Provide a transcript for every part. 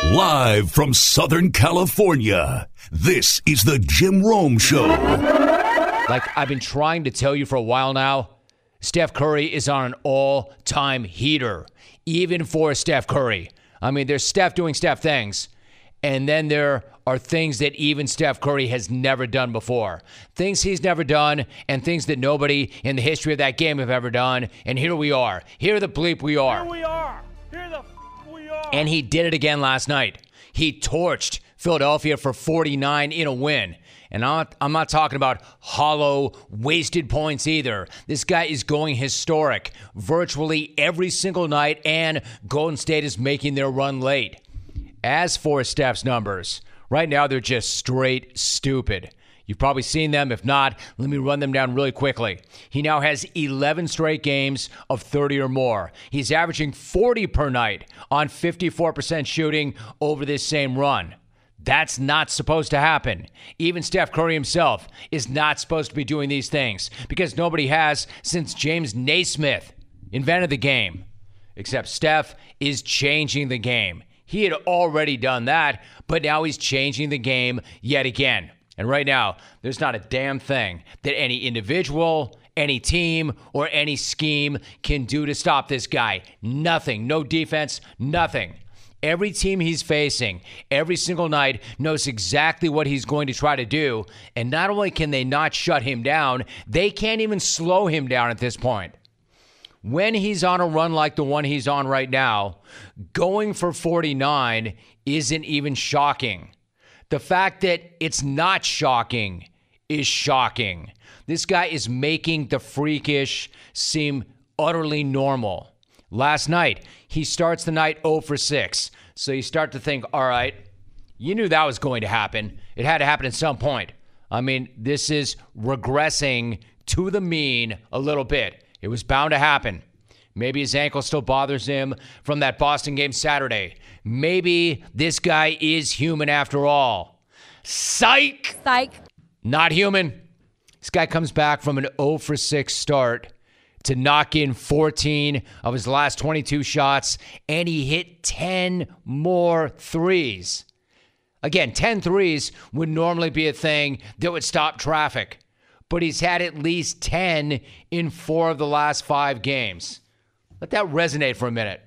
Live from Southern California, this is the Jim Rome Show. Like I've been trying to tell you for a while now, Steph Curry is on an all-time heater, even for Steph Curry. I mean, there's Steph doing Steph things, and then there are things that even Steph Curry has never done before. Things he's never done, and things that nobody in the history of that game have ever done. And here we are. Here the bleep we are. Here we are. Here the we are. And he did it again last night. He torched Philadelphia for 49 in a win. And I'm not talking about hollow, wasted points either. This guy is going historic virtually every single night, and Golden State is making their run late. As for Steph's numbers, right now they're just straight stupid. You've probably seen them. If not, let me run them down really quickly. He now has 11 straight games of 30 or more. He's averaging 40 per night on 54% shooting over this same run. That's not supposed to happen. Even Steph Curry himself is not supposed to be doing these things because nobody has since James Naismith invented the game. Except Steph is changing the game. He had already done that, but now he's changing the game yet again. And right now, there's not a damn thing that any individual, any team, or any scheme can do to stop this guy. Nothing. No defense, nothing. Every team he's facing, every single night, knows exactly what he's going to try to do. And not only can they not shut him down, they can't even slow him down at this point. When he's on a run like the one he's on right now, going for 49 isn't even shocking. The fact that it's not shocking is shocking. This guy is making the freakish seem utterly normal. Last night, he starts the night 0 for 6. So you start to think, all right, you knew that was going to happen. It had to happen at some point. I mean, this is regressing to the mean a little bit. It was bound to happen. Maybe his ankle still bothers him from that Boston game Saturday. Maybe this guy is human after all. Psych! Psych. Not human. This guy comes back from an 0 for 6 start to knock in 14 of his last 22 shots, and he hit 10 more threes. Again, 10 threes would normally be a thing that would stop traffic, but he's had at least 10 in 4 of the last 5 games. Let that resonate for a minute.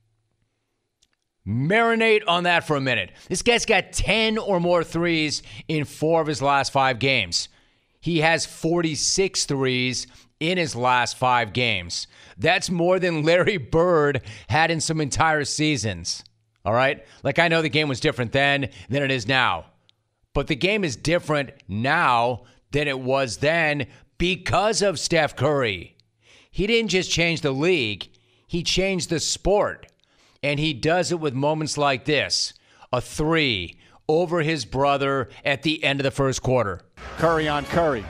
Marinate on that for a minute. This guy's got 10 or more threes in 4 of his last 5 games. He has 46 threes in his last 5 games. That's more than Larry Bird had in some entire seasons. All right? Like, I know the game was different then than it is now. But the game is different now than it was then because of Steph Curry. He didn't just change the league. He changed the sport. And he does it with moments like this. A 3 over his brother at the end of the first quarter. Curry on Curry.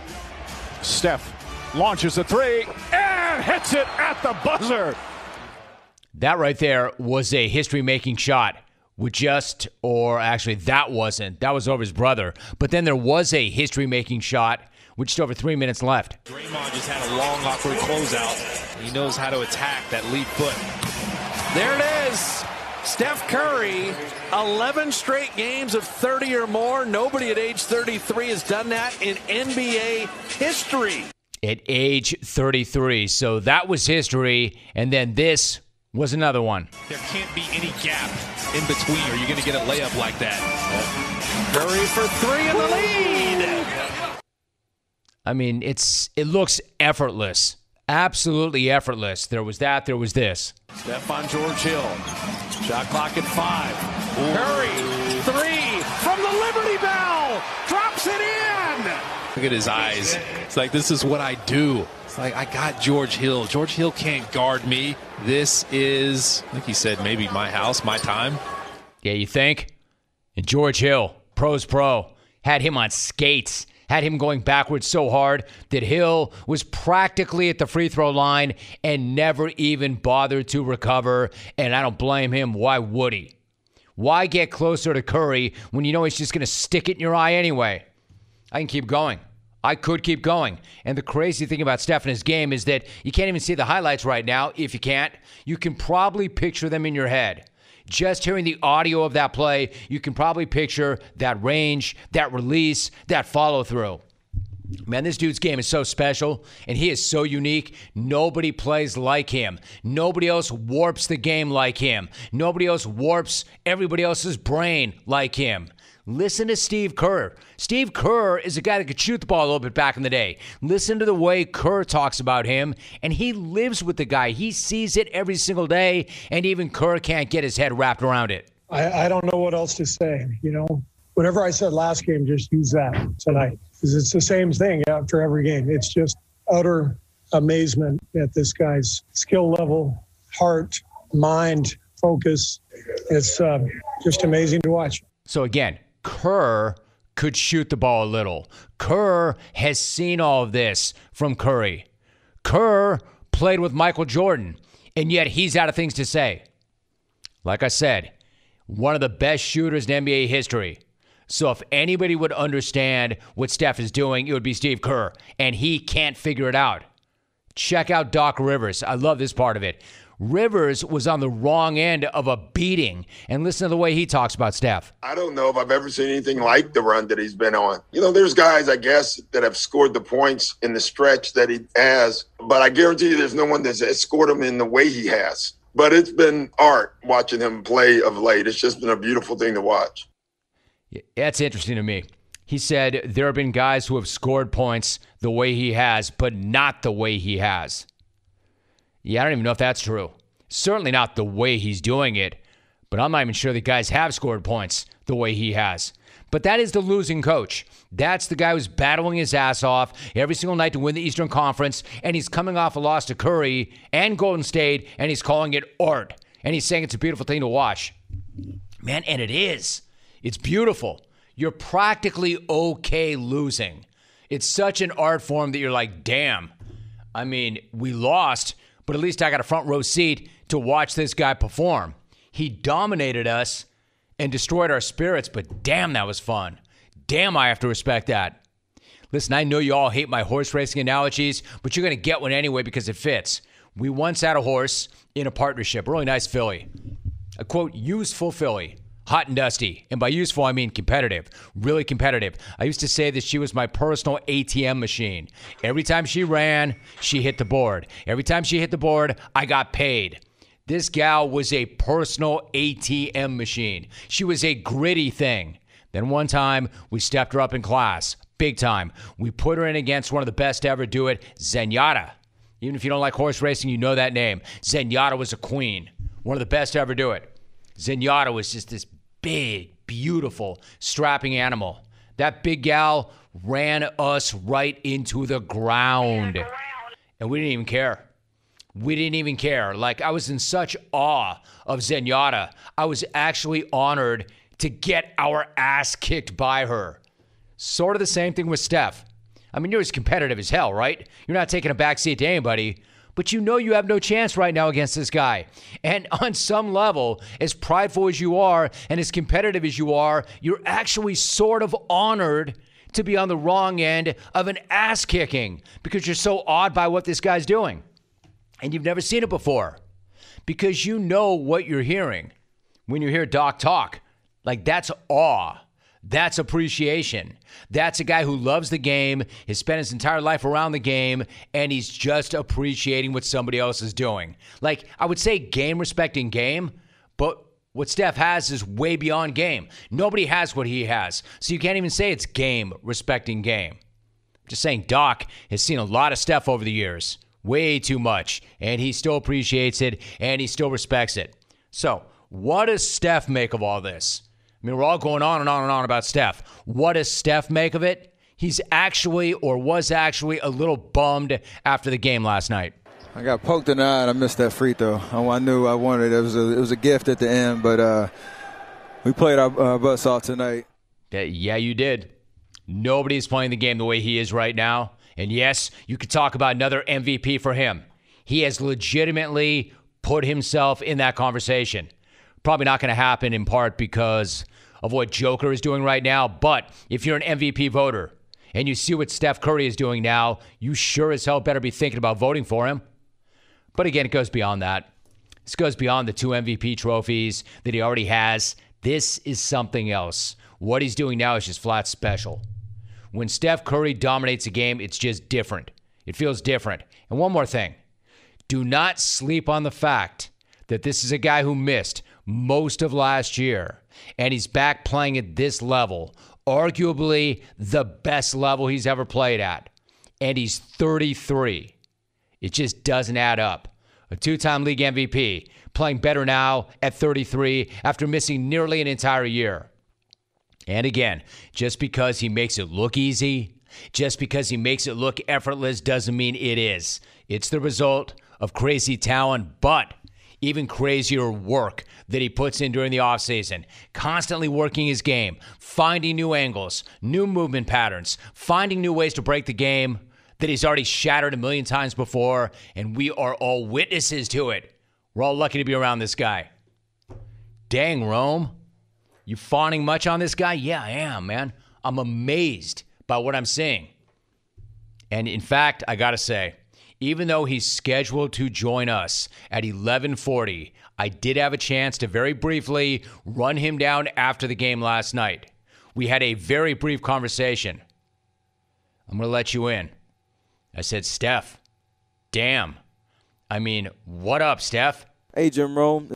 Steph launches a 3 and hits it at the buzzer. That right there was a history-making shot with just, or actually that wasn't. That was over his brother. But then there was a history-making shot with just over 3 minutes left. Draymond just had a long, awkward closeout. He knows how to attack that lead foot. There it is. Steph Curry, 11 straight games of 30 or more. Nobody at age 33 has done that in NBA history. At age 33. So that was history. And then this was another one. There can't be any gap in between or you're going to get a layup like that. Curry for 3 in the lead. I mean, it looks effortless. Absolutely effortless. There was that, there was this. Steph on George Hill. Shot clock at 5. Curry, 3 from the Liberty Bell. Drops it in. Look at his eyes. It's like, this is what I do. It's like, I got George Hill. George Hill can't guard me. This is, I think he said, maybe my house, my time. Yeah, you think? And George Hill, pro's pro, had him on skates. Had him going backwards so hard that Hill was practically at the free throw line and never even bothered to recover. And I don't blame him. Why would he? Why get closer to Curry when you know he's just going to stick it in your eye anyway? I can keep going. I could keep going. And the crazy thing about Steph and his game is that you can't even see the highlights right now. If you can't, you can probably picture them in your head. Just hearing the audio of that play, you can probably picture that range, that release, that follow-through. Man, this dude's game is so special, and he is so unique. Nobody plays like him. Nobody else warps the game like him. Nobody else warps everybody else's brain like him. Listen to Steve Kerr. Steve Kerr is a guy that could shoot the ball a little bit back in the day. Listen to the way Kerr talks about him, and he lives with the guy. He sees it every single day, and even Kerr can't get his head wrapped around it. I don't know what else to say. Whatever I said last game, just use that tonight. Because it's the same thing after every game. It's just utter amazement at this guy's skill level, heart, mind, focus. It's just amazing to watch. So again, Kerr could shoot the ball a little. Kerr has seen all of this from Curry. Kerr played with Michael Jordan, and yet he's out of things to say. Like I said, one of the best shooters in NBA history. So if anybody would understand what Steph is doing, it would be Steve Kerr, and he can't figure it out. Check out Doc Rivers. I love this part of it. Rivers was on the wrong end of a beating, and listen to the way he talks about Steph. I don't know if I've ever seen anything like the run that he's been on. There's guys, I guess, that have scored the points in the stretch that he has, but I guarantee you there's no one that's scored them in the way he has. But it's been art watching him play of late. It's just been a beautiful thing to watch. That's interesting to me. He said there have been guys who have scored points the way he has, but not the way he has. Yeah, I don't even know if that's true. Certainly not the way he's doing it, but I'm not even sure the guys have scored points the way he has. But that is the losing coach. That's the guy who's battling his ass off every single night to win the Eastern Conference, and he's coming off a loss to Curry and Golden State, and he's calling it art. And he's saying it's a beautiful thing to watch. Man, and it is. It's beautiful. You're practically okay losing. It's such an art form that you're like, damn. I mean, we lost, but at least I got a front row seat to watch this guy perform. He dominated us and destroyed our spirits, but damn, that was fun. Damn, I have to respect that. Listen, I know you all hate my horse racing analogies, but you're going to get one anyway because it fits. We once had a horse in a partnership, a really nice filly. A quote, useful filly. Hot and dusty. And by useful, I mean competitive. Really competitive. I used to say that she was my personal ATM machine. Every time she ran, she hit the board. Every time she hit the board, I got paid. This gal was a personal ATM machine. She was a gritty thing. Then one time, we stepped her up in class. Big time. We put her in against one of the best to ever do it, Zenyatta. Even if you don't like horse racing, you know that name. Zenyatta was a queen. One of the best to ever do it. Zenyatta was just this big, beautiful, strapping animal. That big gal ran us right into the ground. And we didn't even care. We didn't even care. Like, I was in such awe of Zenyatta. I was actually honored to get our ass kicked by her. Sort of the same thing with Steph. I mean, you're as competitive as hell, right? You're not taking a backseat to anybody. But you know you have no chance right now against this guy. And on some level, as prideful as you are and as competitive as you are, you're actually sort of honored to be on the wrong end of an ass kicking because you're so awed by what this guy's doing. And you've never seen it before because you know what you're hearing when you hear Doc talk. Like, that's awe. That's appreciation. That's a guy who loves the game, has spent his entire life around the game, and he's just appreciating what somebody else is doing. Like, I would say game respecting game, but what Steph has is way beyond game. Nobody has what he has, so you can't even say it's game respecting game. Just saying Doc has seen a lot of Steph over the years, way too much, and he still appreciates it, and he still respects it. So, what does Steph make of all this? I mean, we're all going on and on and on about Steph. What does Steph make of it? He's actually, or was actually, a little bummed after the game last night. I got poked in the eye and I missed that free throw. I knew I wanted it. It was a gift at the end, but we played our butts off tonight. Yeah, you did. Nobody's playing the game the way he is right now. And yes, you could talk about another MVP for him. He has legitimately put himself in that conversation. Probably not going to happen in part because of what Joker is doing right now. But if you're an MVP voter and you see what Steph Curry is doing now, you sure as hell better be thinking about voting for him. But again, it goes beyond that. This goes beyond the 2 MVP trophies that he already has. This is something else. What he's doing now is just flat special. When Steph Curry dominates a game, it's just different. It feels different. And one more thing. Do not sleep on the fact that this is a guy who missed most of last year, and he's back playing at this level, arguably the best level he's ever played at, and he's 33. It just doesn't add up. A 2-time league MVP, playing better now at 33 after missing nearly an entire year. And again, just because he makes it look easy, just because he makes it look effortless doesn't mean it is. It's the result of crazy talent, but even crazier work that he puts in during the offseason, constantly working his game, finding new angles, new movement patterns, finding new ways to break the game that he's already shattered a million times before, and we are all witnesses to it. We're all lucky to be around this guy. Dang, Rome. You fawning much on this guy? Yeah, I am, man. I'm amazed by what I'm seeing. And in fact, I got to say, even though he's scheduled to join us at 11:40, I did have a chance to very briefly run him down after the game last night. We had a very brief conversation. I'm going to let you in. I said, Steph, damn. I mean, what up, Steph? Hey, Jim Rome.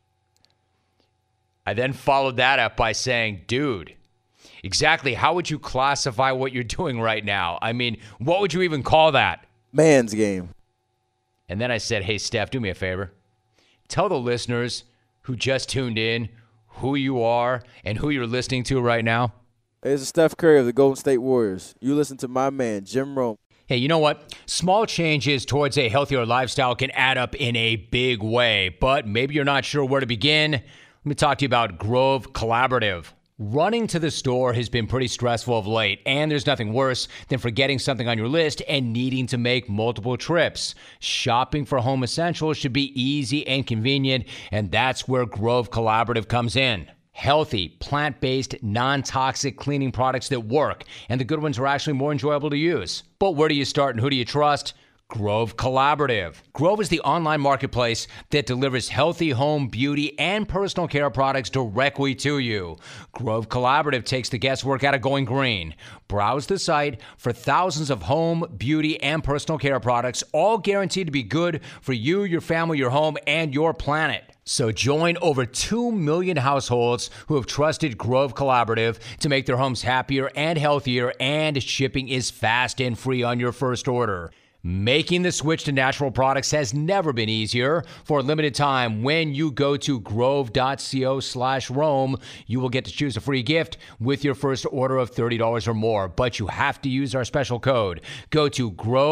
I then followed that up by saying, dude, exactly how would you classify what you're doing right now? I mean, what would you even call that? Man's game. And then I said, hey, Steph, do me a favor. Tell the listeners who just tuned in who you are and who you're listening to right now. It's Steph Curry of the Golden State Warriors. You listen to my man, Jim Rome. Hey, you know what? Small changes towards a healthier lifestyle can add up in a big way, but maybe you're not sure where to begin. Let me talk to you about Grove Collaborative. Running to the store has been pretty stressful of late, and there's nothing worse than forgetting something on your list and needing to make multiple trips. Shopping for home essentials should be easy and convenient, and that's where Grove Collaborative comes in. Healthy, plant-based, non-toxic cleaning products that work, and the good ones are actually more enjoyable to use. But where do you start and who do you trust? Grove Collaborative. Grove is the online marketplace that delivers healthy home, beauty, and personal care products directly to you. Grove Collaborative takes the guesswork out of going green. Browse the site for thousands of home, beauty, and personal care products, all guaranteed to be good for you, your family, your home, and your planet. So join over 2 million households who have trusted Grove Collaborative to make their homes happier and healthier, and shipping is fast and free on your first order. Making the switch to natural products has never been easier. For a limited time, when you go to grove.co/Rome, you will get to choose a free gift with your first order of $30 or more. But you have to use our special code. Go to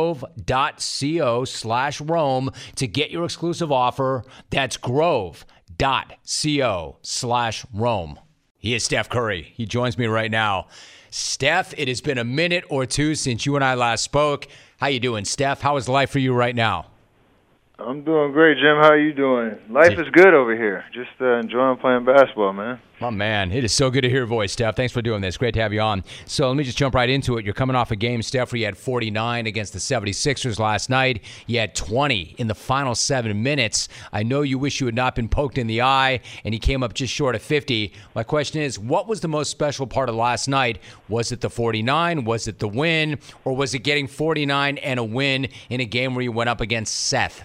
grove.co/Rome to get your exclusive offer. That's grove.co/Rome. He is Steph Curry. He joins me right now. Steph, it has been a minute or two since you and I last spoke. How you doing, Steph? How is life for you right now? I'm doing great, Jim. How are you doing? Life is good over here. Just enjoying playing basketball, man. My man, it is so good to hear your voice, Steph. Thanks for doing this. Great to have you on. So let me just jump right into it. You're coming off a game, Steph, where you had 49 against the 76ers last night. You had 20 in the final 7 minutes. I know you wish you had not been poked in the eye, and you came up just short of 50. My question is, what was the most special part of last night? Was it the 49? Was it the win? Or was it getting 49 and a win in a game where you went up against Seth?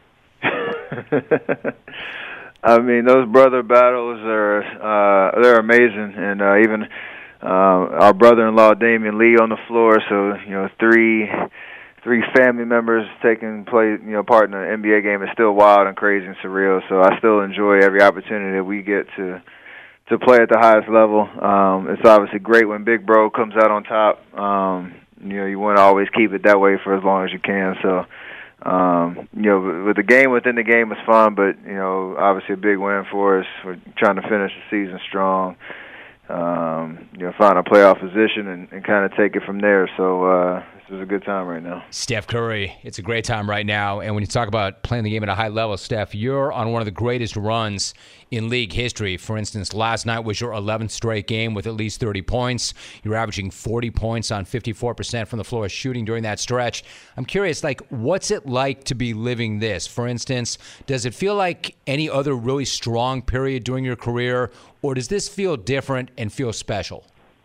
I mean, those brother battles are they're amazing, and even our brother-in-law Damian Lee on the floor. So three family members taking part in the NBA game is still wild and crazy and surreal. So I still enjoy every opportunity that we get to play at the highest level. It's obviously great when Big Bro comes out on top. You want to always keep it that way for as long as you can. So. With the game within the game was fun, but obviously a big win for us. We're trying to finish the season strong. Find a playoff position and kind of take it from there. So It's a good time right now. Steph Curry, it's a great time right now. And when you talk about playing the game at a high level, Steph, you're on one of the greatest runs in league history. For instance, last night was your 11th straight game with at least 30 points. You're averaging 40 points on 54% from the floor shooting during that stretch. I'm curious, what's it like to be living this? For instance, does it feel like any other really strong period during your career, or does this feel different and feel special?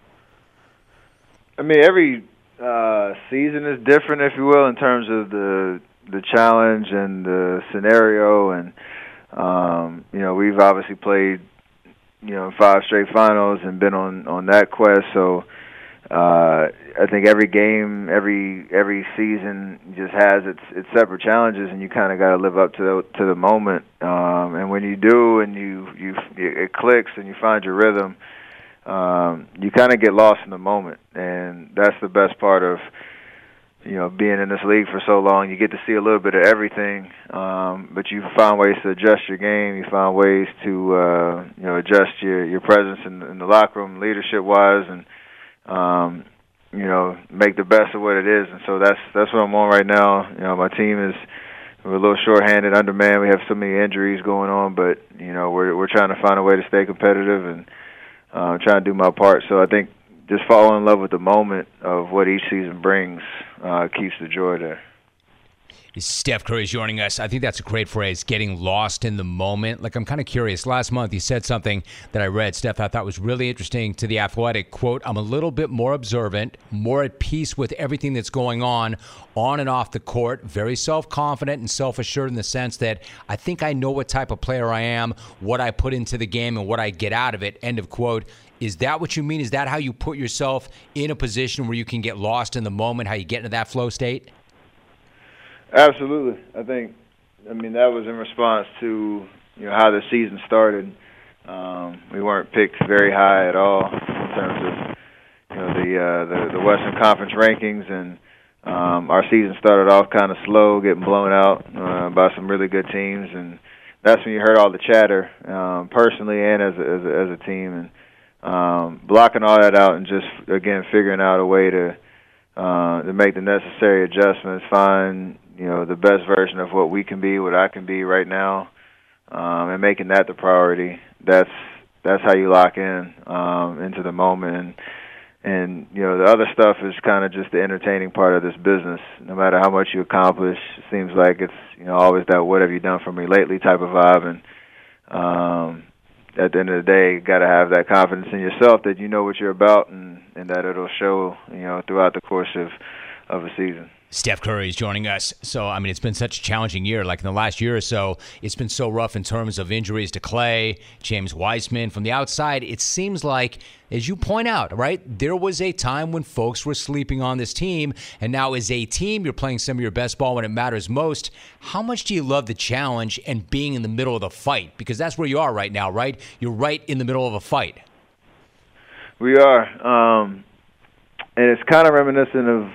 I mean, every season is different, if you will, in terms of the challenge and the scenario. And we've obviously played 5 straight finals and been on that quest. So I think every game, every season just has its separate challenges, and you kind of got to live up to the moment. And when you do, and it clicks and you find your rhythm, you kind of get lost in the moment, and that's the best part of being in this league for so long. You get to see a little bit of everything, but you find ways to adjust your game. You find ways to adjust your presence in the locker room, leadership wise, and make the best of what it is. And so that's what I'm on right now. My team is. We're a little short-handed, undermanned. We have so many injuries going on, but we're trying to find a way to stay competitive and trying to do my part. So I think just falling in love with the moment of what each season brings keeps the joy there. Steph Curry is joining us. I think that's a great phrase, getting lost in the moment. I'm kind of curious. Last month, you said something that I read, Steph, I thought was really interesting to The Athletic. Quote, I'm a little bit more observant, more at peace with everything that's going on and off the court, very self-confident and self-assured in the sense that I think I know what type of player I am, what I put into the game, and what I get out of it, end of quote. Is that what you mean? Is that how you put yourself in a position where you can get lost in the moment, how you get into that flow state? Absolutely. I mean, that was in response to how the season started. We weren't picked very high at all in terms of the Western Conference rankings, and our season started off kind of slow, getting blown out by some really good teams, and that's when you heard all the chatter, personally and as a team, and blocking all that out and just again figuring out a way to make the necessary adjustments, find the best version of what we can be, what I can be right now, and making that the priority. That's how you lock in into the moment. And the other stuff is kind of just the entertaining part of this business. No matter how much you accomplish, it seems like it's always that "what have you done for me lately" type of vibe. And at the end of the day, you got to have that confidence in yourself that you know what you're about, and that it'll show throughout the course of a season. Steph Curry is joining us. So, I mean, it's been such a challenging year. In the last year or so, it's been so rough in terms of injuries to Clay, James Wiseman. From the outside, it seems like, as you point out, right, there was a time when folks were sleeping on this team, and now as a team, you're playing some of your best ball when it matters most. How much do you love the challenge and being in the middle of the fight? Because that's where you are right now, right? You're right in the middle of a fight. We are. And it's kind of reminiscent of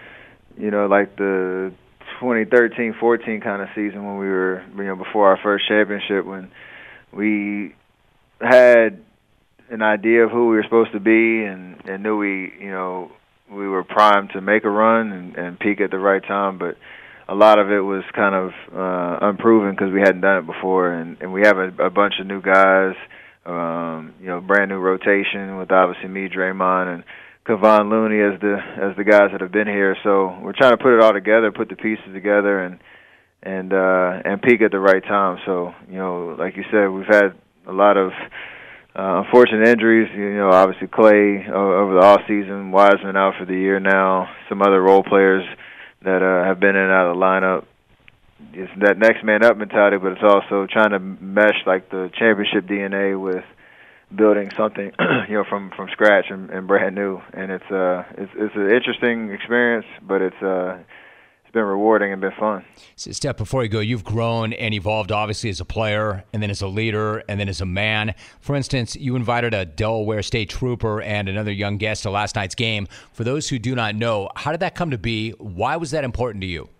the 2013-14 kind of season when we were, before our first championship, when we had an idea of who we were supposed to be and knew we were primed to make a run and peak at the right time. But a lot of it was kind of unproven because we hadn't done it before. And we have a bunch of new guys, brand new rotation with obviously me, Draymond, and Kevon Looney as the guys that have been here. So we're trying to put it all together, put the pieces together, and peak at the right time. So like you said, we've had a lot of unfortunate injuries. Obviously Clay over the off season, Wiseman out for the year now. Some other role players that have been in and out of the lineup. It's that next man up mentality, but it's also trying to mesh the championship DNA with building something from scratch and brand new, and it's an interesting experience, but it's been rewarding and been fun. So, Steph, before you go, you've grown and evolved obviously as a player, and then as a leader, and then as a man. For instance, you invited a Delaware State trooper and another young guest to last night's game. For those who do not know, how did that come to be? Why was that important to you?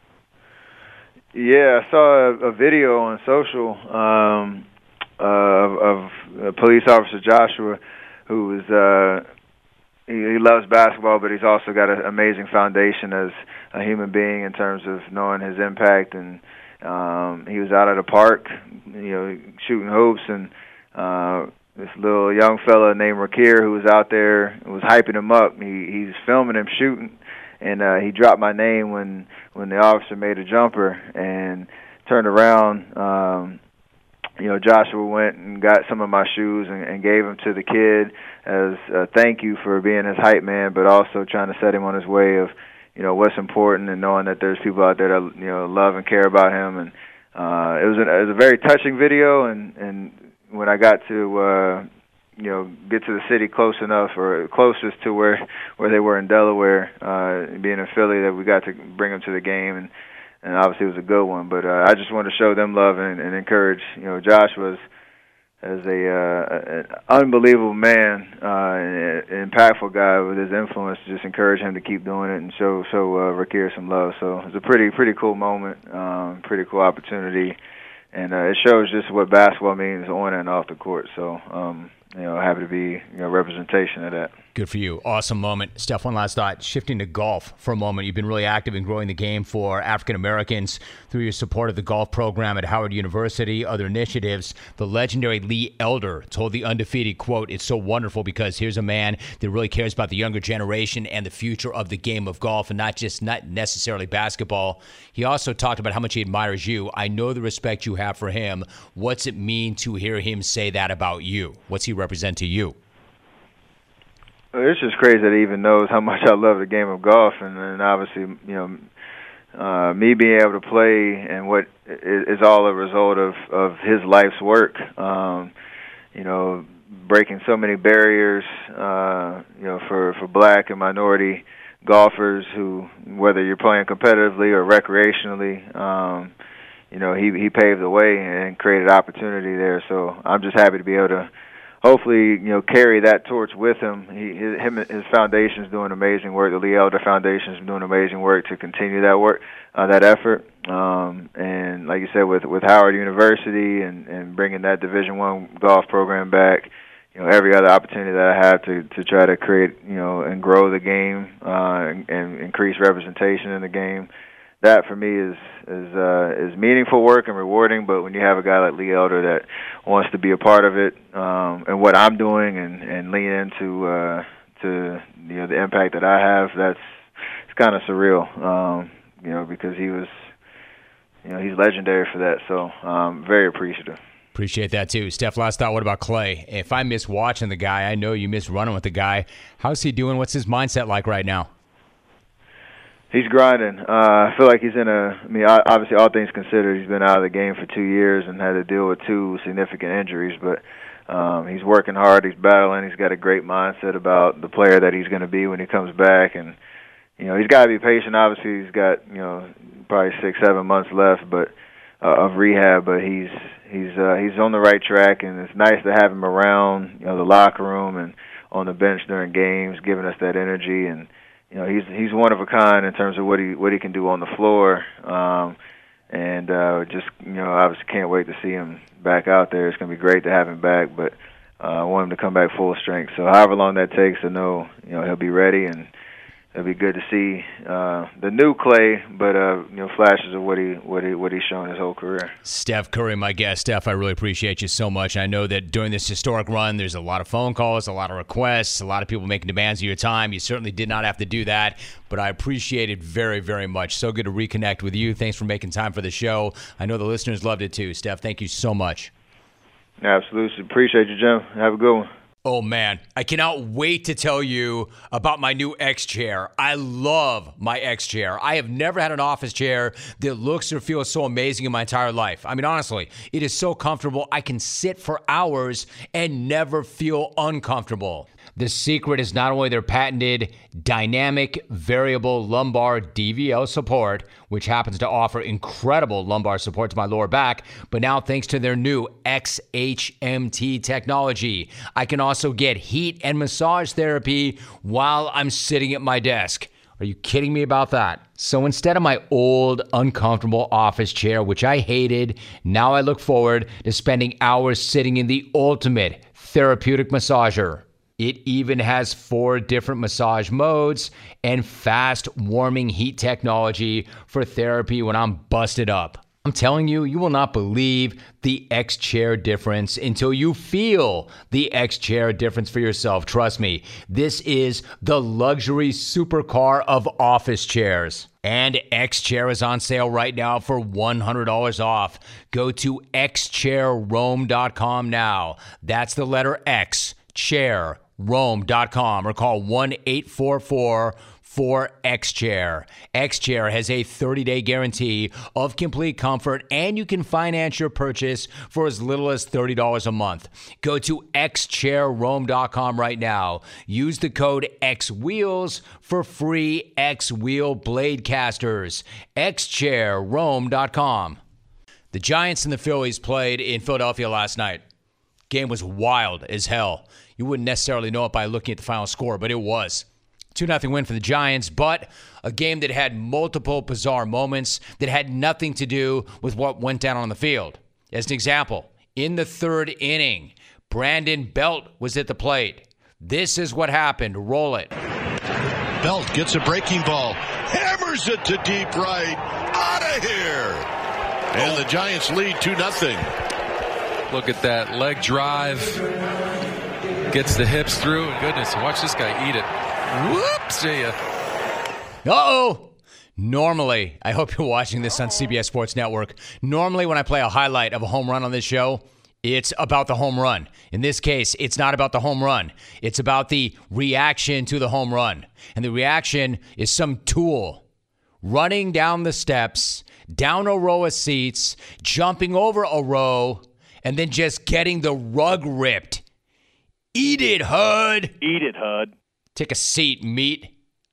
Yeah, I saw a video on social of police officer Joshua, who was he loves basketball, but he's also got an amazing foundation as a human being in terms of knowing his impact. And he was out at a park, shooting hoops, and this little young fella named Rakir, who was out there, was hyping him up. He's filming him shooting, and he dropped my name when the officer made a jumper and turned around. Joshua went and got some of my shoes and gave them to the kid as a thank you for being his hype man, but also trying to set him on his way of, what's important, and knowing that there's people out there that, love and care about him. And it was a very touching video, and when I got to, get to the city close enough, or closest to where they were in Delaware, being in Philly, that we got to bring them to the game, and obviously it was a good one. But I just wanted to show them love and encourage. Josh was as an unbelievable man, an impactful guy with his influence. Just encourage him to keep doing it and show Rakir some love. So it was a pretty cool moment, pretty cool opportunity, and it shows just what basketball means on and off the court. So happy to be representation of that. Good for you. Awesome moment. Steph, one last thought. Shifting to golf for a moment. You've been really active in growing the game for African Americans through your support of the golf program at Howard University, other initiatives. The legendary Lee Elder told The Undefeated, quote, "It's so wonderful because here's a man that really cares about the younger generation and the future of the game of golf, and not necessarily basketball." He also talked about how much he admires you. I know the respect you have for him. What's it mean to hear him say that about you? What's he represent to you? It's just crazy that he even knows how much I love the game of golf, and obviously, me being able to play and what is all a result of his life's work. Breaking so many barriers, for black and minority golfers who, whether you're playing competitively or recreationally, he paved the way and created opportunity there. So I'm just happy to be able to hopefully, carry that torch with him. His foundation's doing amazing work. The Lee Elder Foundation's doing amazing work to continue that work, that effort. And like you said, with Howard University and bringing that Division I golf program back, every other opportunity that I have to try to create, and grow the game, and increase representation in the game. That for me is meaningful work and rewarding. But when you have a guy like Lee Elder that wants to be a part of it, and what I'm doing, and lean into the impact that I have, it's kind of surreal. Because he was, he's legendary for that. So I'm very appreciative. Appreciate that too. Steph, last thought, what about Clay? If I miss watching the guy, I know you miss running with the guy. How's he doing? What's his mindset like right now? He's grinding. I feel like he's obviously, all things considered, he's been out of the game for 2 years and had to deal with 2 significant injuries. But he's working hard. He's battling. He's got a great mindset about the player that he's going to be when he comes back. And, he's got to be patient. Obviously, he's got, probably 6-7 months left of rehab. But he's on the right track, and it's nice to have him around, the locker room and on the bench during games, giving us that energy. And he's one of a kind in terms of what he can do on the floor, and obviously can't wait to see him back out there. It's going to be great to have him back, but I want him to come back full strength. So however long that takes, I know he'll be ready, and it'll be good to see the new Clay, but flashes of what he's shown his whole career. Steph Curry, my guest. Steph, I really appreciate you so much. I know that during this historic run, there's a lot of phone calls, a lot of requests, a lot of people making demands of your time. You certainly did not have to do that, but I appreciate it very, very much. So good to reconnect with you. Thanks for making time for the show. I know the listeners loved it too. Steph, thank you so much. Absolutely. Appreciate you, Jim. Have a good one. Oh, man, I cannot wait to tell you about my new X chair. I love my X chair. I have never had an office chair that looks or feels so amazing in my entire life. I mean, honestly, it is so comfortable. I can sit for hours and never feel uncomfortable. The secret is not only their patented dynamic variable lumbar DVL support, which happens to offer incredible lumbar support to my lower back, but now thanks to their new XHMT technology, I can also get heat and massage therapy while I'm sitting at my desk. Are you kidding me about that? So instead of my old, uncomfortable office chair, which I hated, now I look forward to spending hours sitting in the ultimate therapeutic massager. It even has 4 different massage modes and fast warming heat technology for therapy when I'm busted up. I'm telling you, you will not believe the X-Chair difference until you feel the X-Chair difference for yourself. Trust me, this is the luxury supercar of office chairs. And X-Chair is on sale right now for $100 off. Go to xchairrome.com now. That's the letter X, chairrome.com, or call 1-844-4XChair. X-Chair has a 30-day guarantee of complete comfort, and you can finance your purchase for as little as $30 a month. Go to xchairrome.com right now. Use the code XWheels for free X-Wheel blade casters. xchairrome.com. The Giants and the Phillies played in Philadelphia last night. Game was wild as hell. You wouldn't necessarily know it by looking at the final score, but it was. 2-0 win for the Giants, but a game that had multiple bizarre moments that had nothing to do with what went down on the field. As an example, in the 3rd inning, Brandon Belt was at the plate. This is what happened. Roll it. Belt gets a breaking ball, hammers it to deep right, out of here. And the Giants lead 2-0. Look at that leg drive. Gets the hips through, and goodness, watch this guy eat it. Whoops, see ya. Uh-oh. Normally, I hope you're watching this on CBS Sports Network. Normally, when I play a highlight of a home run on this show, it's about the home run. In this case, it's not about the home run. It's about the reaction to the home run. And the reaction is some tool running down the steps, down a row of seats, jumping over a row, and then just getting the rug ripped. Eat it, Hud. Eat it, Hud. Take a seat, meat.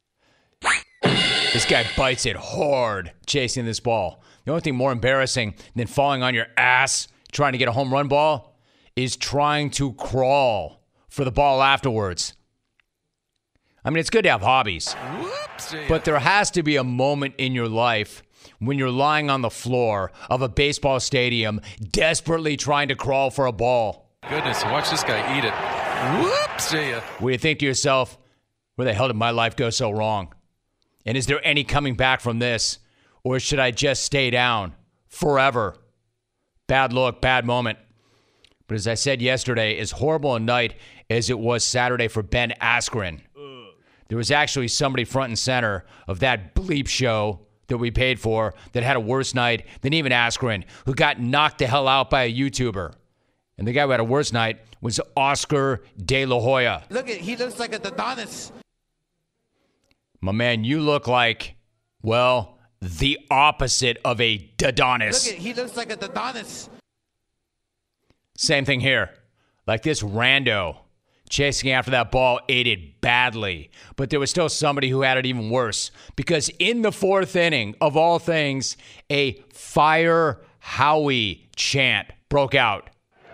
This guy bites it hard chasing this ball. The only thing more embarrassing than falling on your ass trying to get a home run ball is trying to crawl for the ball afterwards. I mean, it's good to have hobbies, but there has to be a moment in your life when you're lying on the floor of a baseball stadium desperately trying to crawl for a ball. Goodness, watch this guy eat it. Whoops, see ya. Where you think to yourself, where the hell did my life go so wrong? And is there any coming back from this? Or should I just stay down forever? Bad look, bad moment. But as I said yesterday, as horrible a night as it was Saturday for Ben Askren, there was actually somebody front and center of that bleep show that we paid for that had a worse night than even Askren, who got knocked the hell out by a YouTuber. And the guy who had a worse night was Oscar De La Hoya. He looks like a Adonis. My man, you look like, well, the opposite of a Adonis. He looks like a Adonis. Same thing here. Like this rando chasing after that ball ate it badly. But there was still somebody who had it even worse. Because in the 4th inning, of all things, a Fire Howie chant broke out.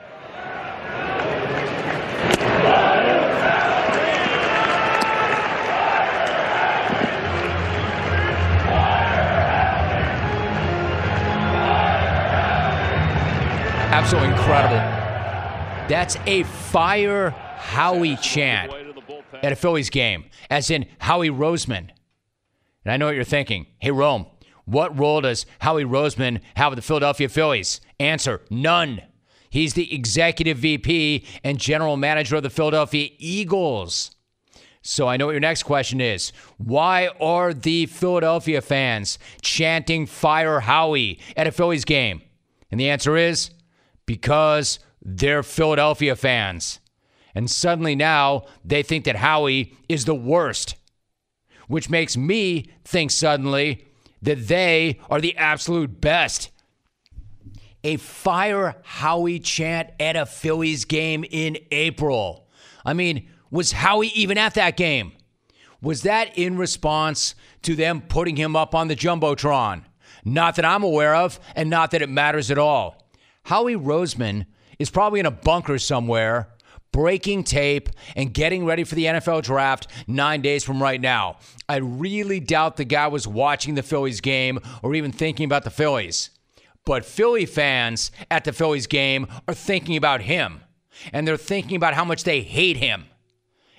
Absolutely incredible. That's a Fire Howie chant at a Phillies game, as in Howie Roseman. And I know what you're thinking. Hey, Rome, what role does Howie Roseman have with the Philadelphia Phillies? Answer, none. He's the executive VP and general manager of the Philadelphia Eagles. So I know what your next question is. Why are the Philadelphia fans chanting Fire Howie at a Phillies game? And the answer is because they're Philadelphia fans. And suddenly now they think that Howie is the worst, which makes me think suddenly that they are the absolute best. A Fire Howie chant at a Phillies game in April. I mean, was Howie even at that game? Was that in response to them putting him up on the Jumbotron? Not that I'm aware of, and not that it matters at all. Howie Roseman is probably in a bunker somewhere, breaking tape and getting ready for the NFL draft 9 days from right now. I really doubt the guy was watching the Phillies game or even thinking about the Phillies. But Philly fans at the Phillies game are thinking about him. And they're thinking about how much they hate him.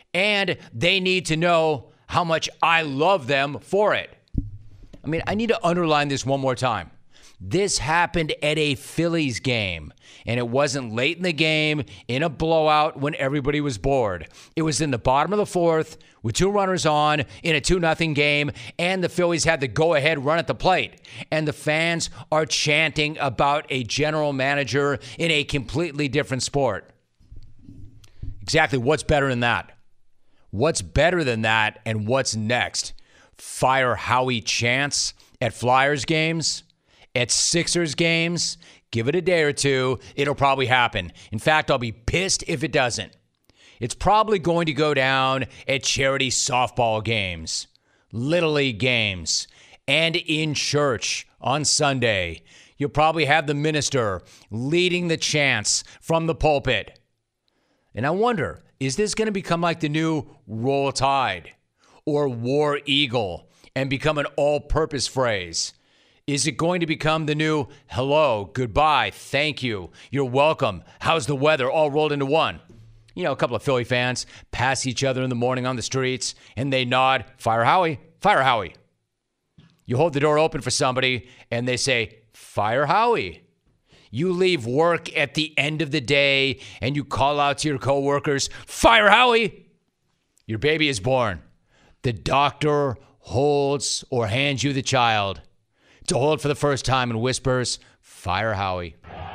And they need to know how much I love them for it. I mean, I need to underline this one more time. This happened at a Phillies game, and it wasn't late in the game in a blowout when everybody was bored. It was in the bottom of the fourth with 2 runners on in a 2-0 game, and the Phillies had the go-ahead run at the plate. And the fans are chanting about a general manager in a completely different sport. Exactly what's better than that? What's better than that, and what's next? Fire Howie chants at Flyers games? At Sixers games? Give it a day or two. It'll probably happen. In fact, I'll be pissed if it doesn't. It's probably going to go down at charity softball games, Little League games, and in church on Sunday. You'll probably have the minister leading the chants from the pulpit. And I wonder, is this going to become like the new Roll Tide or War Eagle and become an all-purpose phrase? Is it going to become the new hello, goodbye, thank you, you're welcome, how's the weather, all rolled into one? You know, a couple of Philly fans pass each other in the morning on the streets, and they nod, fire Howie, fire Howie. You hold the door open for somebody, and they say, fire Howie. You leave work at the end of the day, and you call out to your coworkers, fire Howie. Your baby is born. The doctor holds or hands you the child to hold for the first time and whispers, fire Howie.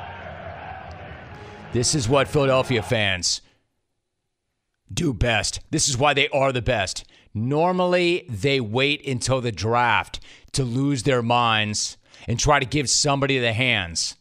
This is what Philadelphia fans do best. This is why they are the best. Normally, they wait until the draft to lose their minds and try to give somebody the hands.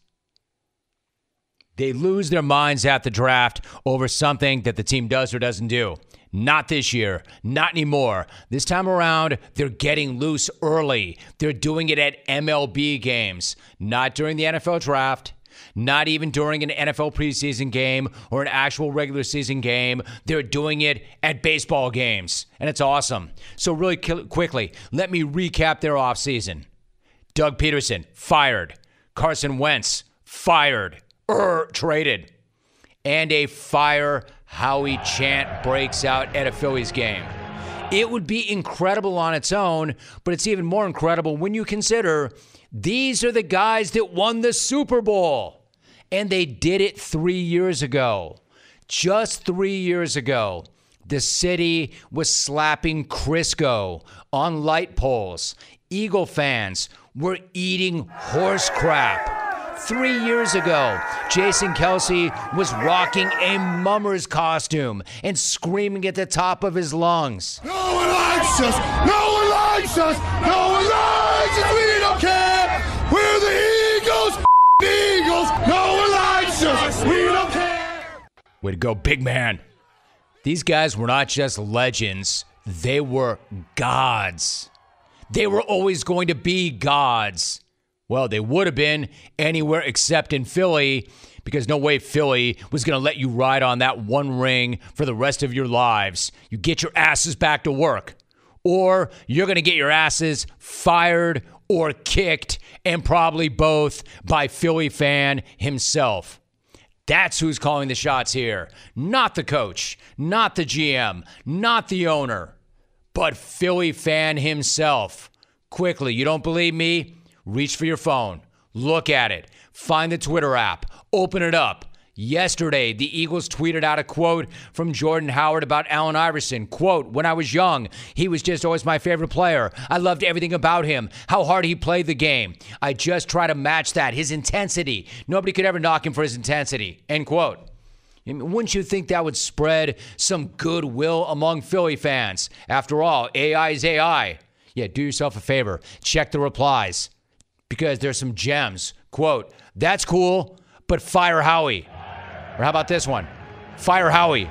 They lose their minds at the draft over something that the team does or doesn't do. Not this year. Not anymore. This time around, they're getting loose early. They're doing it at MLB games. Not during the NFL draft. Not even during an NFL preseason game or an actual regular season game. They're doing it at baseball games. And it's awesome. So really quickly, let me recap their offseason. Doug Peterson, fired. Carson Wentz, fired. Traded. And a fire Howie chant breaks out at a Phillies game. It would be incredible on its own, but it's even more incredible when you consider these are the guys that won the Super Bowl. And they did it 3 years ago. Just 3 years ago, the city was slapping Crisco on light poles. Eagle fans were eating horse crap. 3 years ago, Jason Kelce was rocking a mummer's costume and screaming at the top of his lungs. No one likes us! No one likes us! No one likes us! We don't care! We're the Eagles! Eagles! No one likes us! We don't care! Way to go, big man. These guys were not just legends. They were gods. They were always going to be gods. Well, they would have been anywhere except in Philly, because no way Philly was going to let you ride on that one ring for the rest of your lives. You get your asses back to work, or you're going to get your asses fired or kicked, and probably both, by Philly fan himself. That's who's calling the shots here. Not the coach, not the GM, not the owner, but Philly fan himself. Quickly, you don't believe me? Reach for your phone. Look at it. Find the Twitter app. Open it up. Yesterday, the Eagles tweeted out a quote from Jordan Howard about Allen Iverson. Quote, when I was young, he was just always my favorite player. I loved everything about him, how hard he played the game. I just try to match that, his intensity. Nobody could ever knock him for his intensity. End quote. Wouldn't you think that would spread some goodwill among Philly fans? After all, AI is AI. Yeah, do yourself a favor. Check the replies, because there's some gems. Quote, that's cool, but fire Howie. Or how about this one? Fire Howie.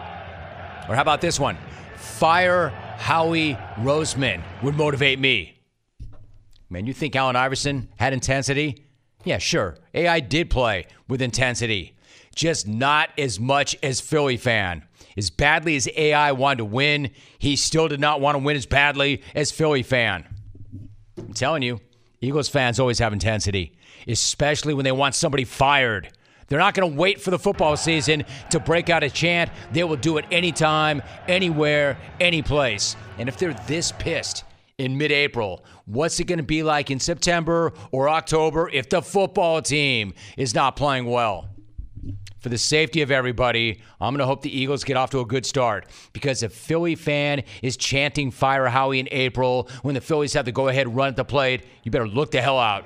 Or how about this one? Fire Howie Roseman would motivate me. Man, you think Allen Iverson had intensity? Yeah, sure. AI did play with intensity. Just not as much as Philly fan. As badly as AI wanted to win, he still did not want to win as badly as Philly fan. I'm telling you, Eagles fans always have intensity, especially when they want somebody fired. They're not going to wait for the football season to break out a chant. They will do it anytime, anywhere, any place. And if they're this pissed in mid-April, what's it going to be like in September or October if the football team is not playing well? For the safety of everybody, I'm going to hope the Eagles get off to a good start, because if a Philly fan is chanting Fire Howie in April when the Phillies have the go-ahead run at the plate, you better look the hell out.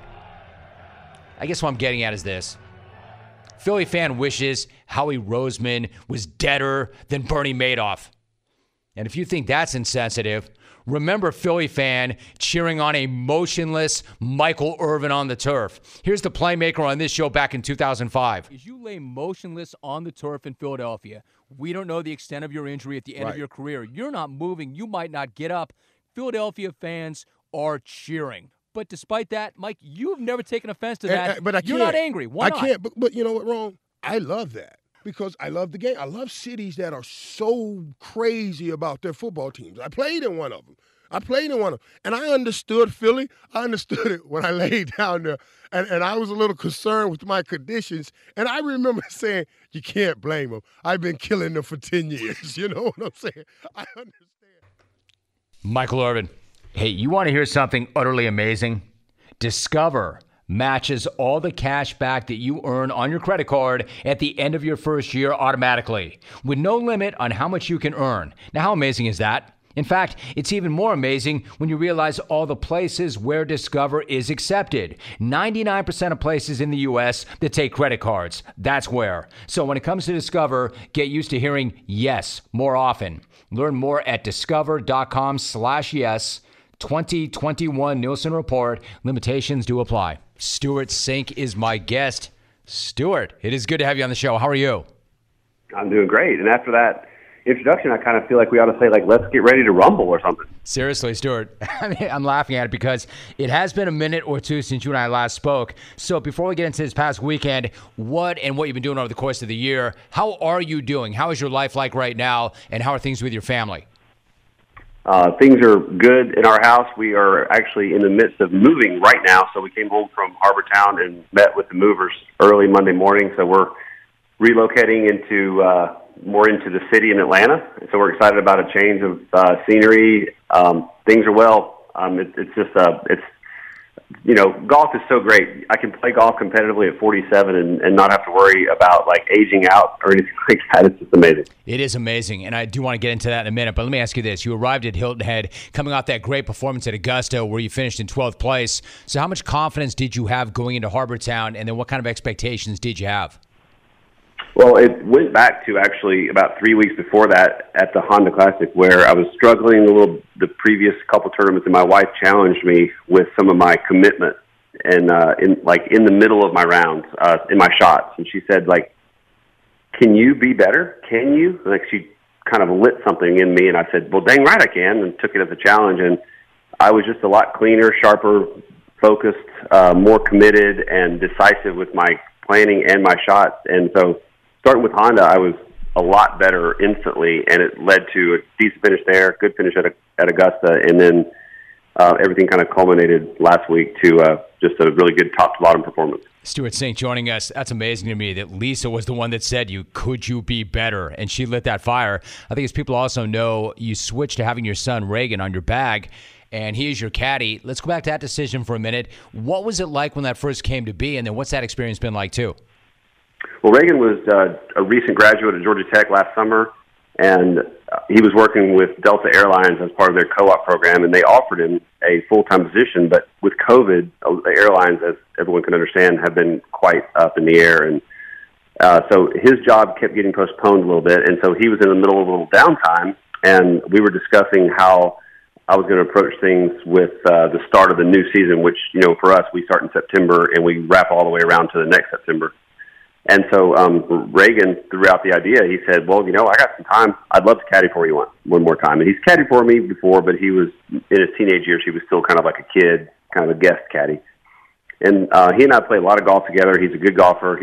I guess what I'm getting at is this. Philly fan wishes Howie Roseman was deader than Bernie Madoff. And if you think that's insensitive, remember Philly fan cheering on a motionless Michael Irvin on the turf. Here's the playmaker on this show back in 2005. As you lay motionless on the turf in Philadelphia, we don't know the extent of your injury at the end of your career. You're not moving. You might not get up. Philadelphia fans are cheering. But despite that, Mike, you have never taken offense to that. But I can't. You're not angry. Why not? I can't. But you know what, Ron? I love that because I love the game. I love cities that are so crazy about their football teams. I played in one of them. And I understood Philly. I understood it when I laid down there. And I was a little concerned with my conditions. And I remember saying, you can't blame them. I've been killing them for 10 years. You know what I'm saying? I understand. Michael Irvin. Hey, you want to hear something utterly amazing? Discover matches all the cash back that you earn on your credit card at the end of your first year automatically, with no limit on how much you can earn. Now, how amazing is that? In fact, it's even more amazing when you realize all the places where Discover is accepted. 99% of places in the U.S. that take credit cards. That's where. So when it comes to Discover, get used to hearing yes more often. Learn more at discover.com/yes. 2021 Nielsen Report. Limitations do apply. Stuart Sink is my guest. Stuart, it is good to have you on the show. How are you? I'm doing great. And after that introduction, I kind of feel like we ought to say, like, let's get ready to rumble or something. Seriously, Stuart. I mean, I'm laughing at it because it has been a minute or two since you and I last spoke. So before we get into this past weekend, what you've been doing over the course of the year, how are you doing? How is your life like right now? And how are things with your family? Things are good in our house. We are actually in the midst of moving right now. So we came home from Harbortown and met with the movers early Monday morning. So we're relocating into more into the city in Atlanta. So we're excited about a change of scenery. Things are well. It's just golf is so great. I can play golf competitively at 47 and not have to worry about like aging out or anything like that. It's just amazing. It is amazing, and I do want to get into that in a minute, but let me ask you this. You arrived at Hilton Head coming off that great performance at Augusta where you finished in 12th place. So how much confidence did you have going into Harbortown, and then what kind of expectations did you have? Well, it went back to actually about 3 weeks before that at the Honda Classic where I was struggling a little the previous couple tournaments, and my wife challenged me with some of my commitment and in the middle of my rounds in my shots. And she said, like, can you be better? Can you? Like, she kind of lit something in me, and I said, well, dang right I can, and took it as a challenge. And I was just a lot cleaner, sharper, focused, more committed and decisive with my planning and my shots. And so starting with Honda, I was a lot better instantly, and it led to a decent finish there, good finish at Augusta, and then everything kind of culminated last week to just a really good top-to-bottom performance. Stuart Sink joining us. That's amazing to me that Lisa was the one that said could you be better? And she lit that fire. I think as people also know, you switched to having your son Reagan on your bag, and he is your caddy. Let's go back to that decision for a minute. What was it like when that first came to be, and then what's that experience been like too? Well, Reagan was a recent graduate at Georgia Tech last summer, and he was working with Delta Airlines as part of their co-op program, and they offered him a full-time position. But with COVID, the airlines, as everyone can understand, have been quite up in the air. And so his job kept getting postponed a little bit, and so he was in the middle of a little downtime, and we were discussing how I was going to approach things with the start of the new season, which, for us, we start in September, and we wrap all the way around to the next September. And so Reagan threw out the idea. He said, well, I got some time. I'd love to caddy for you one more time. And he's caddied for me before, but he was in his teenage years. He was still kind of like a kid, kind of a guest caddy. And he and I play a lot of golf together. He's a good golfer.